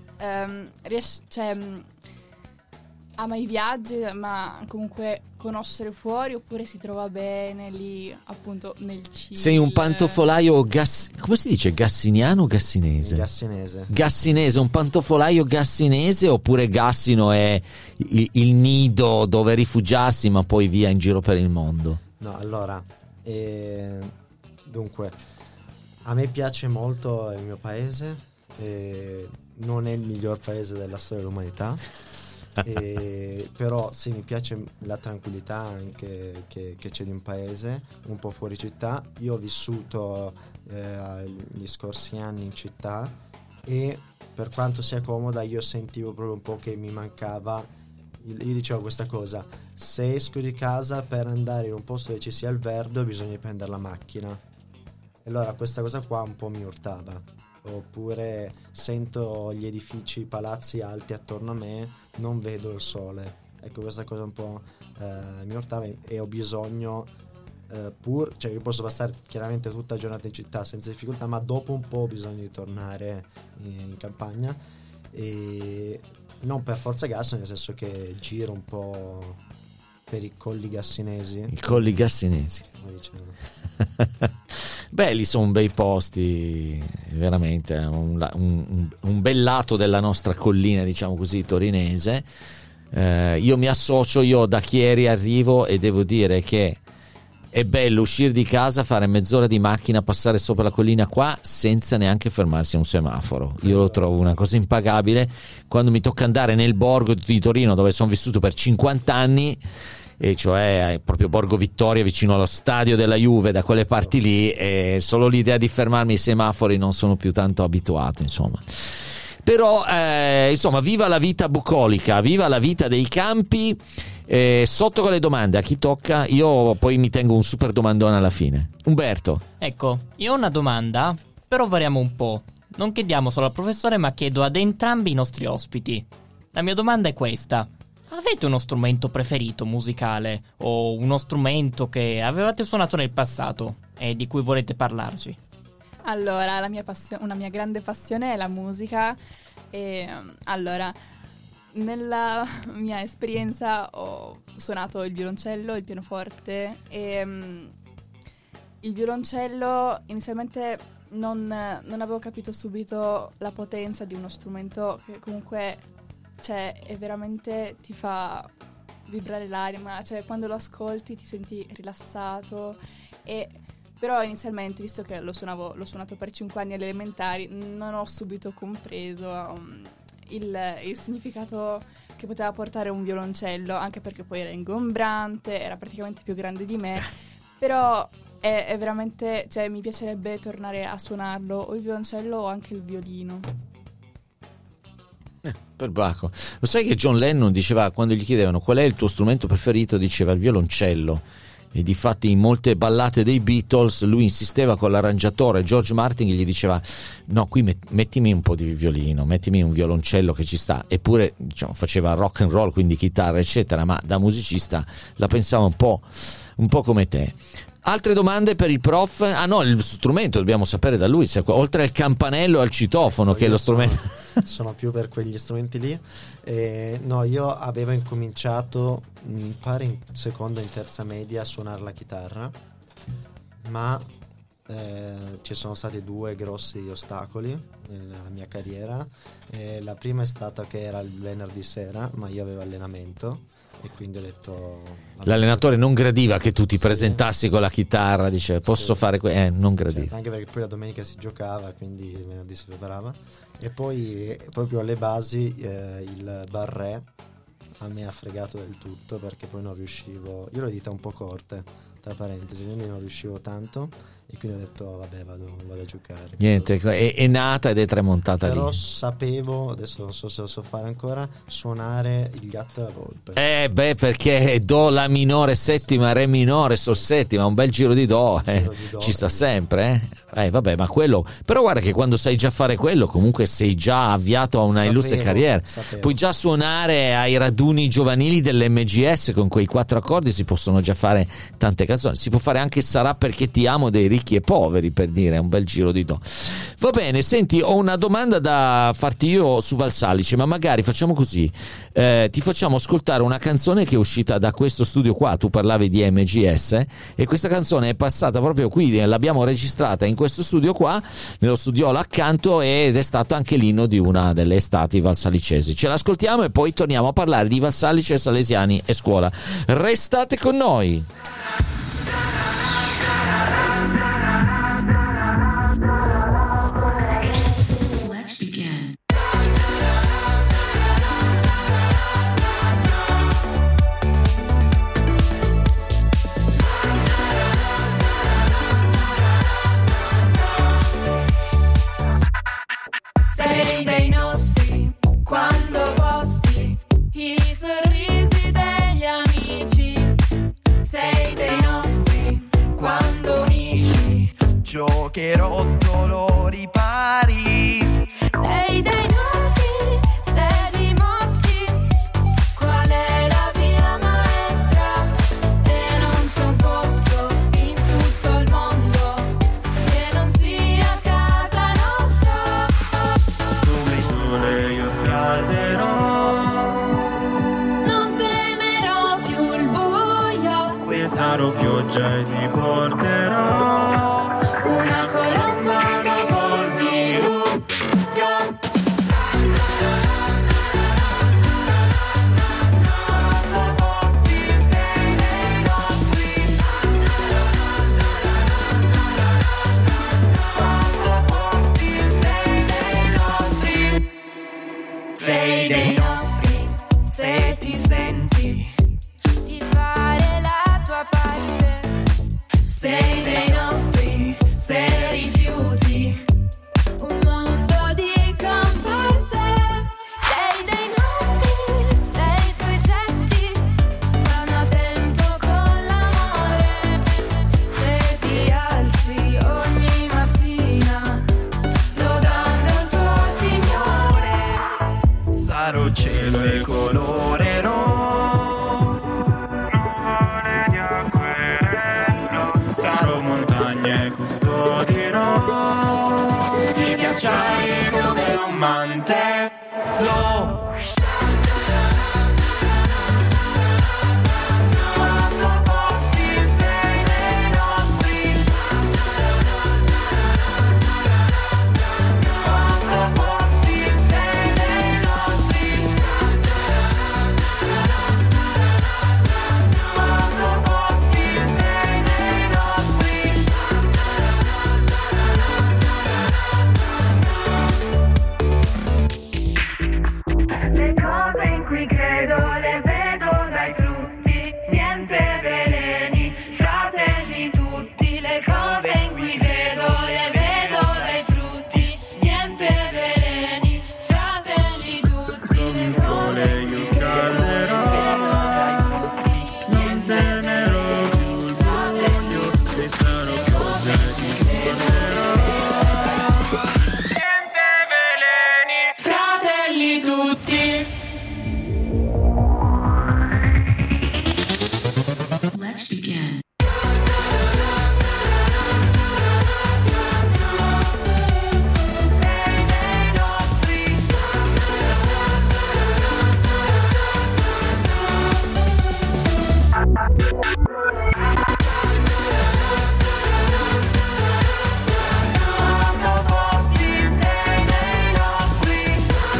Ama i viaggi, ma comunque conoscere fuori, oppure si trova bene lì, appunto, nel chill? Sei un pantofolaio come si dice? Gassiniano o gassinese? Gassinese, un pantofolaio gassinese, oppure Gassino è il nido dove rifugiarsi, ma poi via in giro per il mondo? No, allora, dunque, a me piace molto il mio paese, non è il miglior paese della storia dell'umanità. Però sì, mi piace la tranquillità anche che c'è di un paese un po' fuori città. Io ho vissuto gli scorsi anni in città, e per quanto sia comoda, io sentivo proprio un po' che mi mancava. Io dicevo questa cosa: se esco di casa per andare in un posto dove ci sia il verde, bisogna prendere la macchina. E allora questa cosa qua un po' mi urtava. Oppure sento gli edifici, i palazzi alti attorno a me, non vedo il sole. Ecco, questa cosa un po' mi urtava, e ho bisogno, cioè io posso passare chiaramente tutta la giornata in città senza difficoltà, ma dopo un po' ho bisogno di tornare in campagna, e non per forza gas, nel senso che giro un po' per i colli gassinesi. I colli gassinesi. Come dicevo. Beh, lì sono bei posti, veramente un bel lato della nostra collina, diciamo così, torinese. Io mi associo, io da Chieri arrivo, e devo dire che è bello uscire di casa, fare mezz'ora di macchina, passare sopra la collina qua senza neanche fermarsi a un semaforo. Io lo trovo una cosa impagabile. Quando mi tocca andare nel borgo di Torino, dove sono vissuto per 50 anni, e cioè proprio Borgo Vittoria, vicino allo stadio della Juve, da quelle parti lì, e solo l'idea di fermarmi ai semafori non sono più tanto abituato, insomma. Però insomma, viva la vita bucolica, viva la vita dei campi. Sotto con le domande, a chi tocca? Io poi mi tengo un super domandone alla fine. Umberto. Ecco, io ho una domanda, però variamo un po'. Non chiediamo solo al professore, ma chiedo ad entrambi i nostri ospiti. La mia domanda è questa: avete uno strumento preferito musicale, o uno strumento che avevate suonato nel passato e di cui volete parlarci? Allora, una mia grande passione è la musica, e allora, nella mia esperienza ho suonato il violoncello, il pianoforte, e il violoncello inizialmente non avevo capito subito la potenza di uno strumento che comunque, cioè, è veramente, ti fa vibrare l'anima, cioè quando lo ascolti ti senti rilassato. E però inizialmente, visto che l'ho suonato per 5 anni alle elementari, non ho subito compreso il significato che poteva portare un violoncello, anche perché poi era ingombrante, era praticamente più grande di me. Però è veramente, cioè, mi piacerebbe tornare a suonarlo, o il violoncello o anche il violino. Perbacco. Lo sai che John Lennon diceva, quando gli chiedevano qual è il tuo strumento preferito, diceva il violoncello. E difatti in molte ballate dei Beatles lui insisteva con l'arrangiatore George Martin, che gli diceva: no, qui mettimi un po' di violino, mettimi un violoncello che ci sta. Eppure, diciamo, faceva rock and roll, quindi chitarra eccetera, ma da musicista la pensava un po' come te. Altre domande per il prof? Ah no, il strumento dobbiamo sapere da lui, se, oltre al campanello e al citofono, che è lo strumento. Sono più per quegli strumenti lì. No, io avevo incominciato, mi pare in seconda e in terza media, a suonare la chitarra, ma ci sono stati 2 grossi ostacoli nella mia carriera. La prima è stata che era il venerdì sera, ma io avevo allenamento, e quindi ho detto, l'allenatore non gradiva che tu ti presentassi con la chitarra, dice posso fare non gradiva, certo, anche perché poi la domenica si giocava, quindi il venerdì si preparava. E poi proprio alle basi il barré a me ha fregato del tutto, perché poi non riuscivo, io ho le dita un po' corte, tra parentesi, quindi non riuscivo tanto, e quindi ho detto vabbè vado a giocare. Niente, è nata ed è tramontata Però lì. sapevo, adesso non so se lo so fare ancora, suonare il gatto e la volpe. Perché do la minore settima, re minore, sol settima, un bel giro di do, ci sta sempre, vabbè, ma quello, però guarda che quando sai già fare quello comunque sei già avviato a una illustre carriera. Puoi già suonare ai raduni giovanili dell'MGS, con quei 4 accordi si possono già fare tante canzoni. Si può fare anche Sarà perché ti amo dei ricchi e poveri, per dire, un bel giro di do. Va bene, senti, ho una domanda da farti io su Valsalice, ma magari facciamo così, ti facciamo ascoltare una canzone che è uscita da questo studio qua. Tu parlavi di MGS e questa canzone è passata proprio qui, l'abbiamo registrata in questo studio qua, nello studiolo accanto, ed è stato anche l'inno di una delle estati valsalicesi. Ce l'ascoltiamo e poi torniamo a parlare di Valsalice, salesiani e scuola. Restate con noi. Sei dei nostri quando posti i sorrisi degli amici. Sei dei nostri quando unisci. Giocherò dolori pari. Sei dei nostri se dimostri qual è la via maestra. E non c'è un posto in tutto il mondo che non sia casa nostra. Dove il sole io scalderò. Non temerò più il buio. E sarò pioggia e ti porterò. Una colomba dopo il diluvio. Sei dei nostri, se ti senti Di fare la tua parte. sei dei nostri, se rifiuti Un mondo di comparse. Sei dei nostri, sei i tuoi gesti vanno a tempo con l'amore. Se ti alzi ogni mattina lodando il tuo Signore. sarò cielo e colorerò, nuvole di acquerello, sarò montagna e custodirò, i ghiacciai come un mantello. Le cose in cui credo le vedo dai frutti, niente veleni, fratelli tutti. Le cose in cui credo le vedo dai frutti, niente veleni, fratelli tutti. Il sole io scalderò, non temerò più il buio, e sarò pioggia e ti porterò. Niente veleni, fratelli tutti. Let's begin. Sei dei nostri. Quando posti sei dei nostri.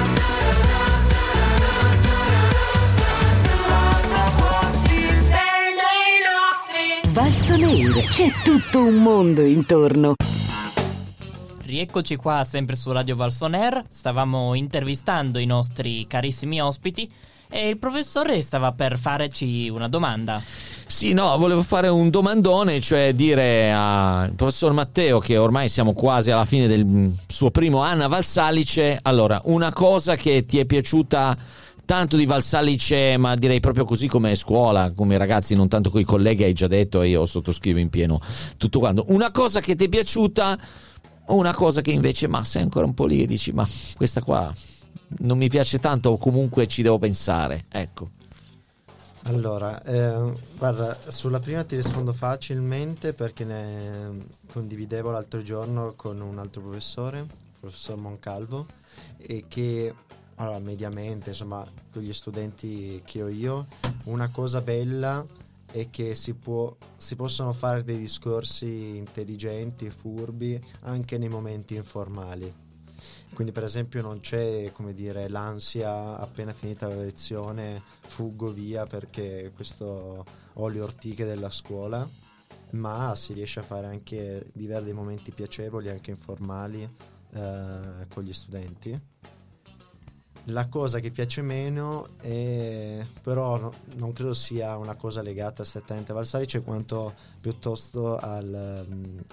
Quando posti sei dei nostri. Valsonair, c'è tutto un mondo intorno. Rieccoci qua sempre su Radio Valsoner. Stavamo intervistando i nostri carissimi ospiti e il professore stava per farci una domanda. Sì, no, volevo fare un domandone, cioè dire al professor Matteo che ormai siamo quasi alla fine del suo primo anno a Valsalice. Allora, una cosa che ti è piaciuta tanto di Valsalice, ma direi proprio così come scuola, come ragazzi, non tanto coi colleghi, hai già detto e io sottoscrivo in pieno tutto quanto. Una cosa che ti è piaciuta o una cosa che invece, ma sei ancora un po' lì e dici, ma questa qua non mi piace tanto o comunque ci devo pensare, ecco. Allora, guarda, sulla prima ti rispondo facilmente perché ne condividevo l'altro giorno con un altro professore, il professor Moncalvo, e che, allora, mediamente, insomma, con gli studenti che ho io, una cosa bella è che si possono fare dei discorsi intelligenti, furbi, anche nei momenti informali. Quindi per esempio non c'è, come dire, l'ansia appena finita la lezione, fuggo via perché questo ho le ortiche della scuola, ma si riesce a fare anche, vivere dei momenti piacevoli, anche informali, con gli studenti. La cosa che piace meno è, però non credo sia una cosa legata strettamente a Valsalice quanto piuttosto al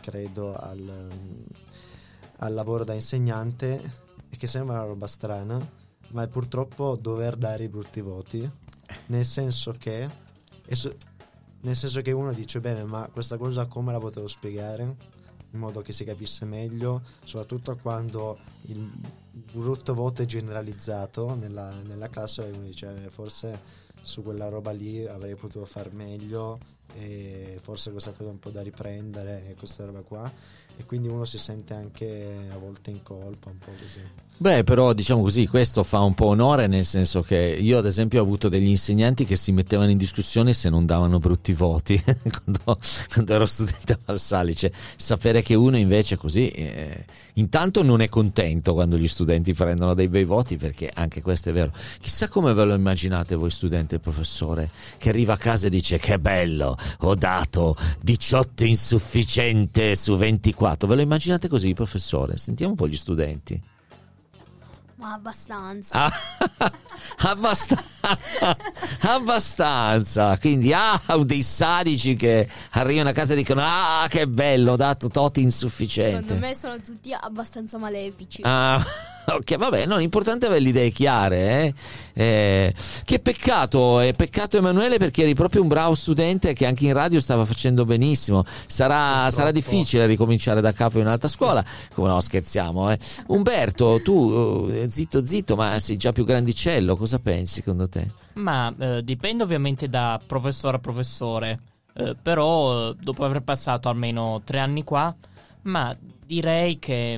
lavoro da insegnante, che sembra una roba strana, ma è purtroppo dover dare i brutti voti, nel senso che uno dice bene, ma questa cosa come la potevo spiegare in modo che si capisse meglio, soprattutto quando il brutto voto è generalizzato nella classe e uno dice forse su quella roba lì avrei potuto far meglio e forse questa cosa è un po' da riprendere e questa roba qua, e quindi uno si sente anche a volte in colpa, un po' così. Beh, però diciamo così, questo fa un po' onore, nel senso che io ad esempio ho avuto degli insegnanti che si mettevano in discussione se non davano brutti voti quando ero studente a Valsalice. Sapere che uno invece così intanto non è contento quando gli studenti prendono dei bei voti, perché anche questo è vero. Chissà come ve lo immaginate voi studenti, il professore che arriva a casa e dice che bello, ho dato 18 insufficiente su 24. Ve lo immaginate così, professore? Sentiamo un po' gli studenti. Ma abbastanza. Abbastanza. Quindi dei sadici che arrivano a casa e dicono che bello, ho dato toti insufficiente. Secondo me sono tutti abbastanza malefici. Ok, vabbè, no, l'importante è avere le idee chiare, che peccato Emanuele, perché eri proprio un bravo studente che anche in radio stava facendo benissimo. Sarà difficile ricominciare da capo in un'altra scuola, come no, scherziamo, Umberto, tu zitto, ma sei già più grandicello, cosa pensi secondo te? Ma dipende ovviamente da professore a professore, però dopo aver passato almeno 3 anni qua, ma direi che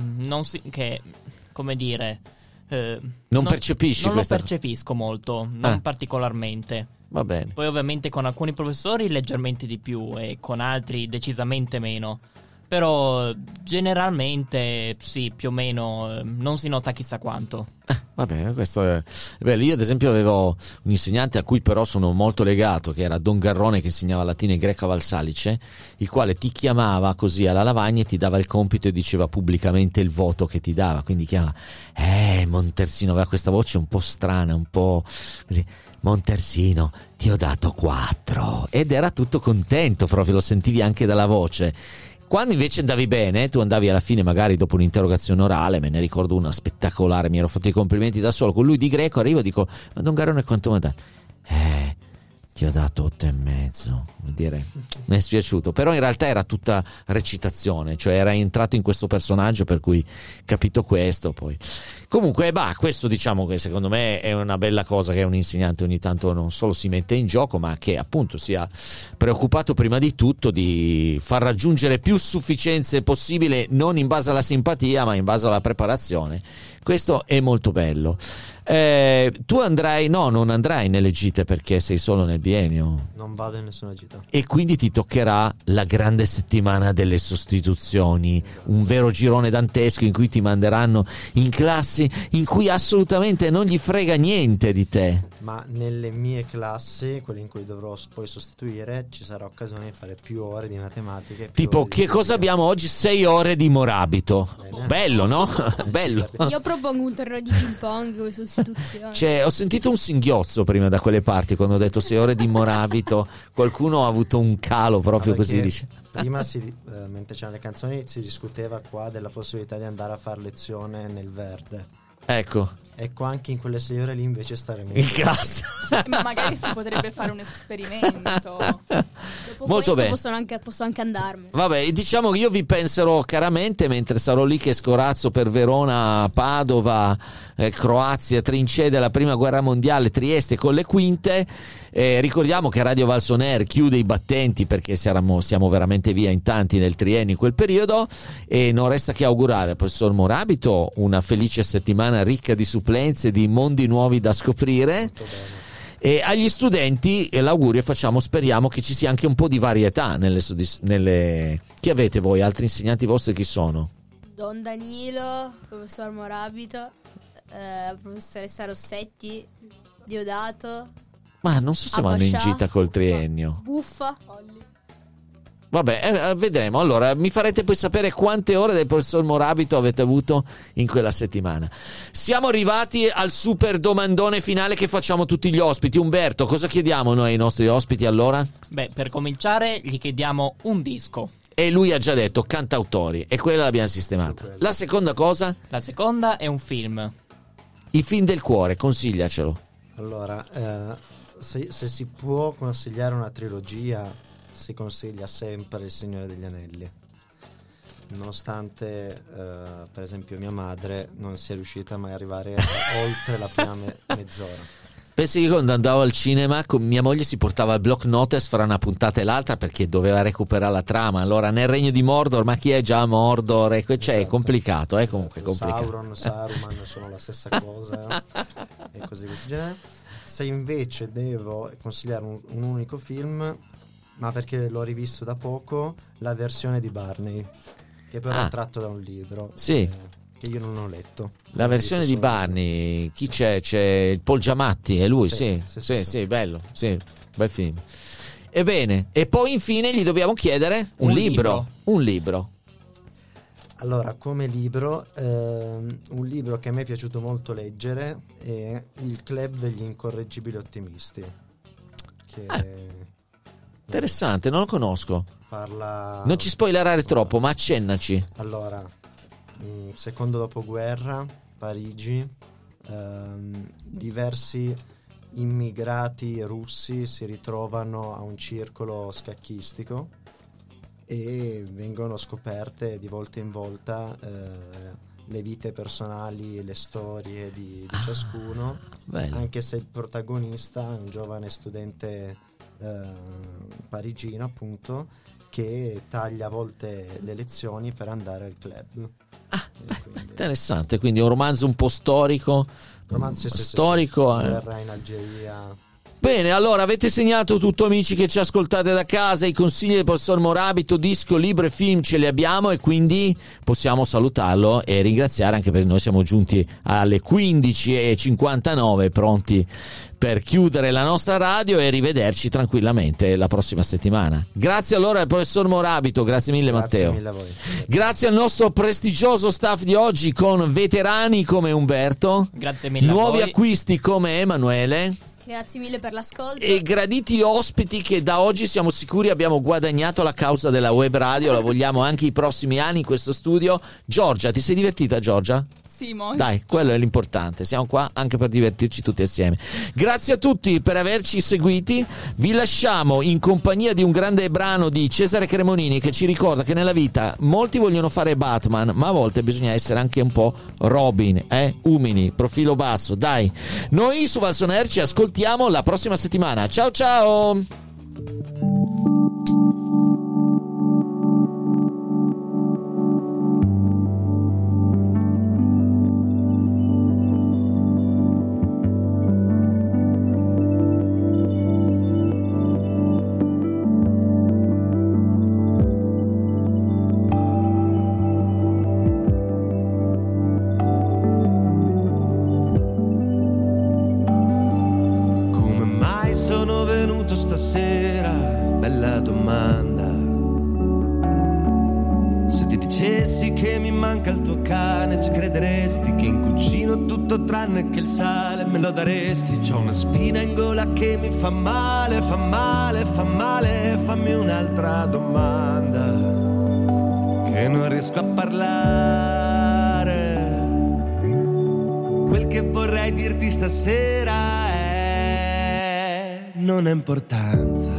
come dire, non percepisci non questa lo percepisco molto, non particolarmente. Va bene. Poi ovviamente con alcuni professori leggermente di più e con altri decisamente meno, però generalmente sì, più o meno non si nota chissà quanto. Va bene, questo è bello. Io ad esempio avevo un insegnante a cui però sono molto legato, che era Don Garrone, che insegnava latino e greco a Valsalice, il quale ti chiamava così alla lavagna e ti dava il compito e diceva pubblicamente il voto che ti dava, quindi chiamava Montersino, aveva questa voce un po' strana, un po' così, Montersino, ti ho dato 4, ed era tutto contento, proprio lo sentivi anche dalla voce. Quando invece andavi bene, tu andavi alla fine magari dopo un'interrogazione orale, me ne ricordo una spettacolare, mi ero fatto i complimenti da solo, con lui di greco arrivo e dico, ma Don Garrone quanto mi ha dato? Ti ho dato 8,5, vuol dire, mi è spiaciuto, però in realtà era tutta recitazione, cioè era entrato in questo personaggio, per cui capito questo, poi comunque questo diciamo che secondo me è una bella cosa, che un insegnante ogni tanto non solo si mette in gioco, ma che appunto sia preoccupato prima di tutto di far raggiungere più sufficienze possibile, non in base alla simpatia ma in base alla preparazione. Questo è molto bello. Tu andrai, non andrai nelle gite perché sei solo nel biennio. Non vado in nessuna gita. E quindi ti toccherà la grande settimana delle sostituzioni, un vero girone dantesco in cui ti manderanno in classi in cui assolutamente non gli frega niente di te. ma nelle mie classi, quelle in cui dovrò poi sostituire, ci sarà occasione di fare più ore di matematica. Tipo, che cosa abbiamo oggi? 6 ore di Morabito. Bene. Bello, no? Bello. Io propongo un torneo di ping pong con sostituzione. Cioè, ho sentito un singhiozzo prima da quelle parti quando ho detto 6 ore di Morabito. Qualcuno ha avuto un calo proprio così, dice. Prima, mentre c'erano le canzoni, si discuteva qua della possibilità di andare a fare lezione nel verde. Ecco. Ecco, anche in quelle 6 ore lì invece stare meglio. In classe. Ma magari si potrebbe fare un esperimento. Dopo Molto bene. posso anche andarmene. Vabbè, diciamo che io vi penserò caramente mentre sarò lì che scorazzo per Verona, Padova, Croazia, trincee della prima guerra mondiale, Trieste con le quinte. Ricordiamo che Radio Valsoner chiude i battenti perché siamo veramente via in tanti nel triennio in quel periodo, e non resta che augurare al professor Morabito una felice settimana ricca di supplenze, di mondi nuovi da scoprire. E agli studenti l'augurio speriamo che ci sia anche un po' di varietà nelle... Chi avete voi? Altri insegnanti vostri chi sono? Don Danilo, professor Morabito, professoressa Rossetti, Diodato. Ma non so se vanno in gita col triennio. Buffa. Vabbè, vedremo. Allora, mi farete poi sapere quante ore del professor Morabito avete avuto in quella settimana. Siamo arrivati al super domandone finale che facciamo tutti gli ospiti. Umberto, cosa chiediamo noi ai nostri ospiti allora? Beh, per cominciare gli chiediamo un disco. E lui ha già detto cantautori, e quella l'abbiamo sistemata. La seconda cosa? La seconda è un film. Il film del cuore, consigliacelo. Allora, se si può consigliare una trilogia, si consiglia sempre Il Signore degli Anelli, nonostante per esempio mia madre non sia riuscita mai ad arrivare oltre la prima mezz'ora. Pensi che quando andavo al cinema con mia moglie si portava il block notes fra una puntata e l'altra perché doveva recuperare la trama. Allora nel Regno di Mordor, ma chi è già Mordor? Cioè è complicato, è comunque complicato. Sauron, Saruman sono la stessa cosa e così genere. Se invece devo consigliare un unico film, ma perché l'ho rivisto da poco, la versione di Barney, che però è tratto da un libro. Sì. Che io non ho letto. La versione di Barney, chi c'è? C'è il Paul Giamatti, è lui, sì, bello, sì, bel film. Ebbene, e poi infine gli dobbiamo chiedere un libro. Un libro. Allora, come libro, un libro che a me è piaciuto molto leggere è Il Club degli Incorreggibili Ottimisti. Che interessante, non lo conosco. Parla... Non ci spoilerare troppo, ma accennaci. Allora, secondo dopoguerra, Parigi, diversi immigrati russi si ritrovano a un circolo scacchistico e vengono scoperte di volta in volta le vite personali e le storie di ciascuno, anche se il protagonista è un giovane studente parigino, appunto, che taglia a volte le lezioni per andare al club. Interessante, quindi un romanzo un po' storico. Storico. Guerra in Algeria. Bene, allora avete segnato tutto, amici che ci ascoltate da casa, i consigli del professor Morabito, disco, libro e film ce li abbiamo, e quindi possiamo salutarlo e ringraziare, anche perché noi siamo giunti alle 15:59 pronti per chiudere la nostra radio e rivederci tranquillamente la prossima settimana. Grazie allora al professor Morabito, grazie mille Matteo. Grazie mille a voi. Grazie al nostro prestigioso staff di oggi con veterani come Umberto, grazie mille nuovi a voi. Acquisti come Emanuele. Grazie mille per l'ascolto. E graditi ospiti che da oggi siamo sicuri abbiamo guadagnato la causa della web radio, la vogliamo anche i prossimi anni in questo studio. Giorgia, ti sei divertita, Giorgia? Sì, molto. Dai, quello è l'importante, siamo qua anche per divertirci tutti assieme. Grazie a tutti per averci seguiti, vi lasciamo in compagnia di un grande brano di Cesare Cremonini che ci ricorda che nella vita molti vogliono fare Batman, ma a volte bisogna essere anche un po' Robin, umili, profilo basso, dai. Noi su Valsoner ci ascoltiamo la prossima settimana, ciao ciao! venuto stasera? Bella domanda. Se ti dicessi che mi manca il tuo cane, ci crederesti che in cucino tutto tranne che il sale me lo daresti? C'ho una spina in gola che mi fa male, fa male, fa male. Fammi un'altra domanda, che non riesco a parlare. Quel che vorrei dirti stasera è: non ha importanza.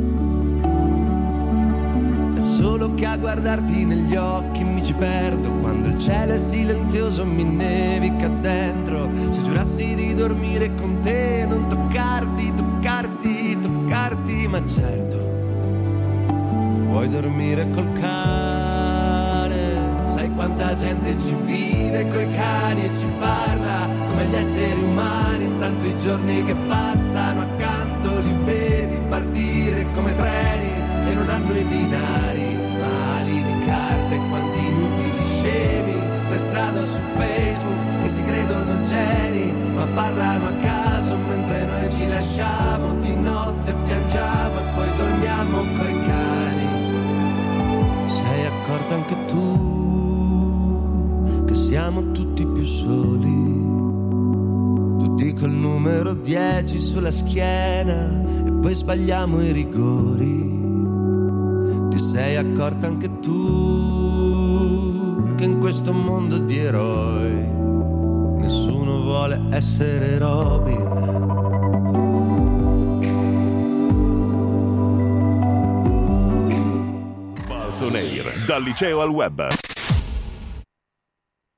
È solo che a guardarti negli occhi mi ci perdo. Quando il cielo è silenzioso mi nevica dentro. Se giurassi di dormire con te, non toccarti, toccarti, toccarti. Ma certo, vuoi dormire col cane. Sai quanta gente ci vive coi cani e ci parla come gli esseri umani. Intanto i giorni che passano accanto li vedi partire come treni che non hanno i binari, ma ali di carta. E quanti inutili scemi per strada o su Facebook che si credono geni, ma parlano a caso mentre noi ci lasciamo. Di notte piangiamo e poi dormiamo coi cani. Ti sei accorta anche tu che siamo tutti più soli, tutti col numero 10 sulla schiena, e poi sbagliamo i rigori. Ti sei accorta anche tu che in questo mondo di eroi nessuno vuole essere Robin. Balsonair, dal liceo al web.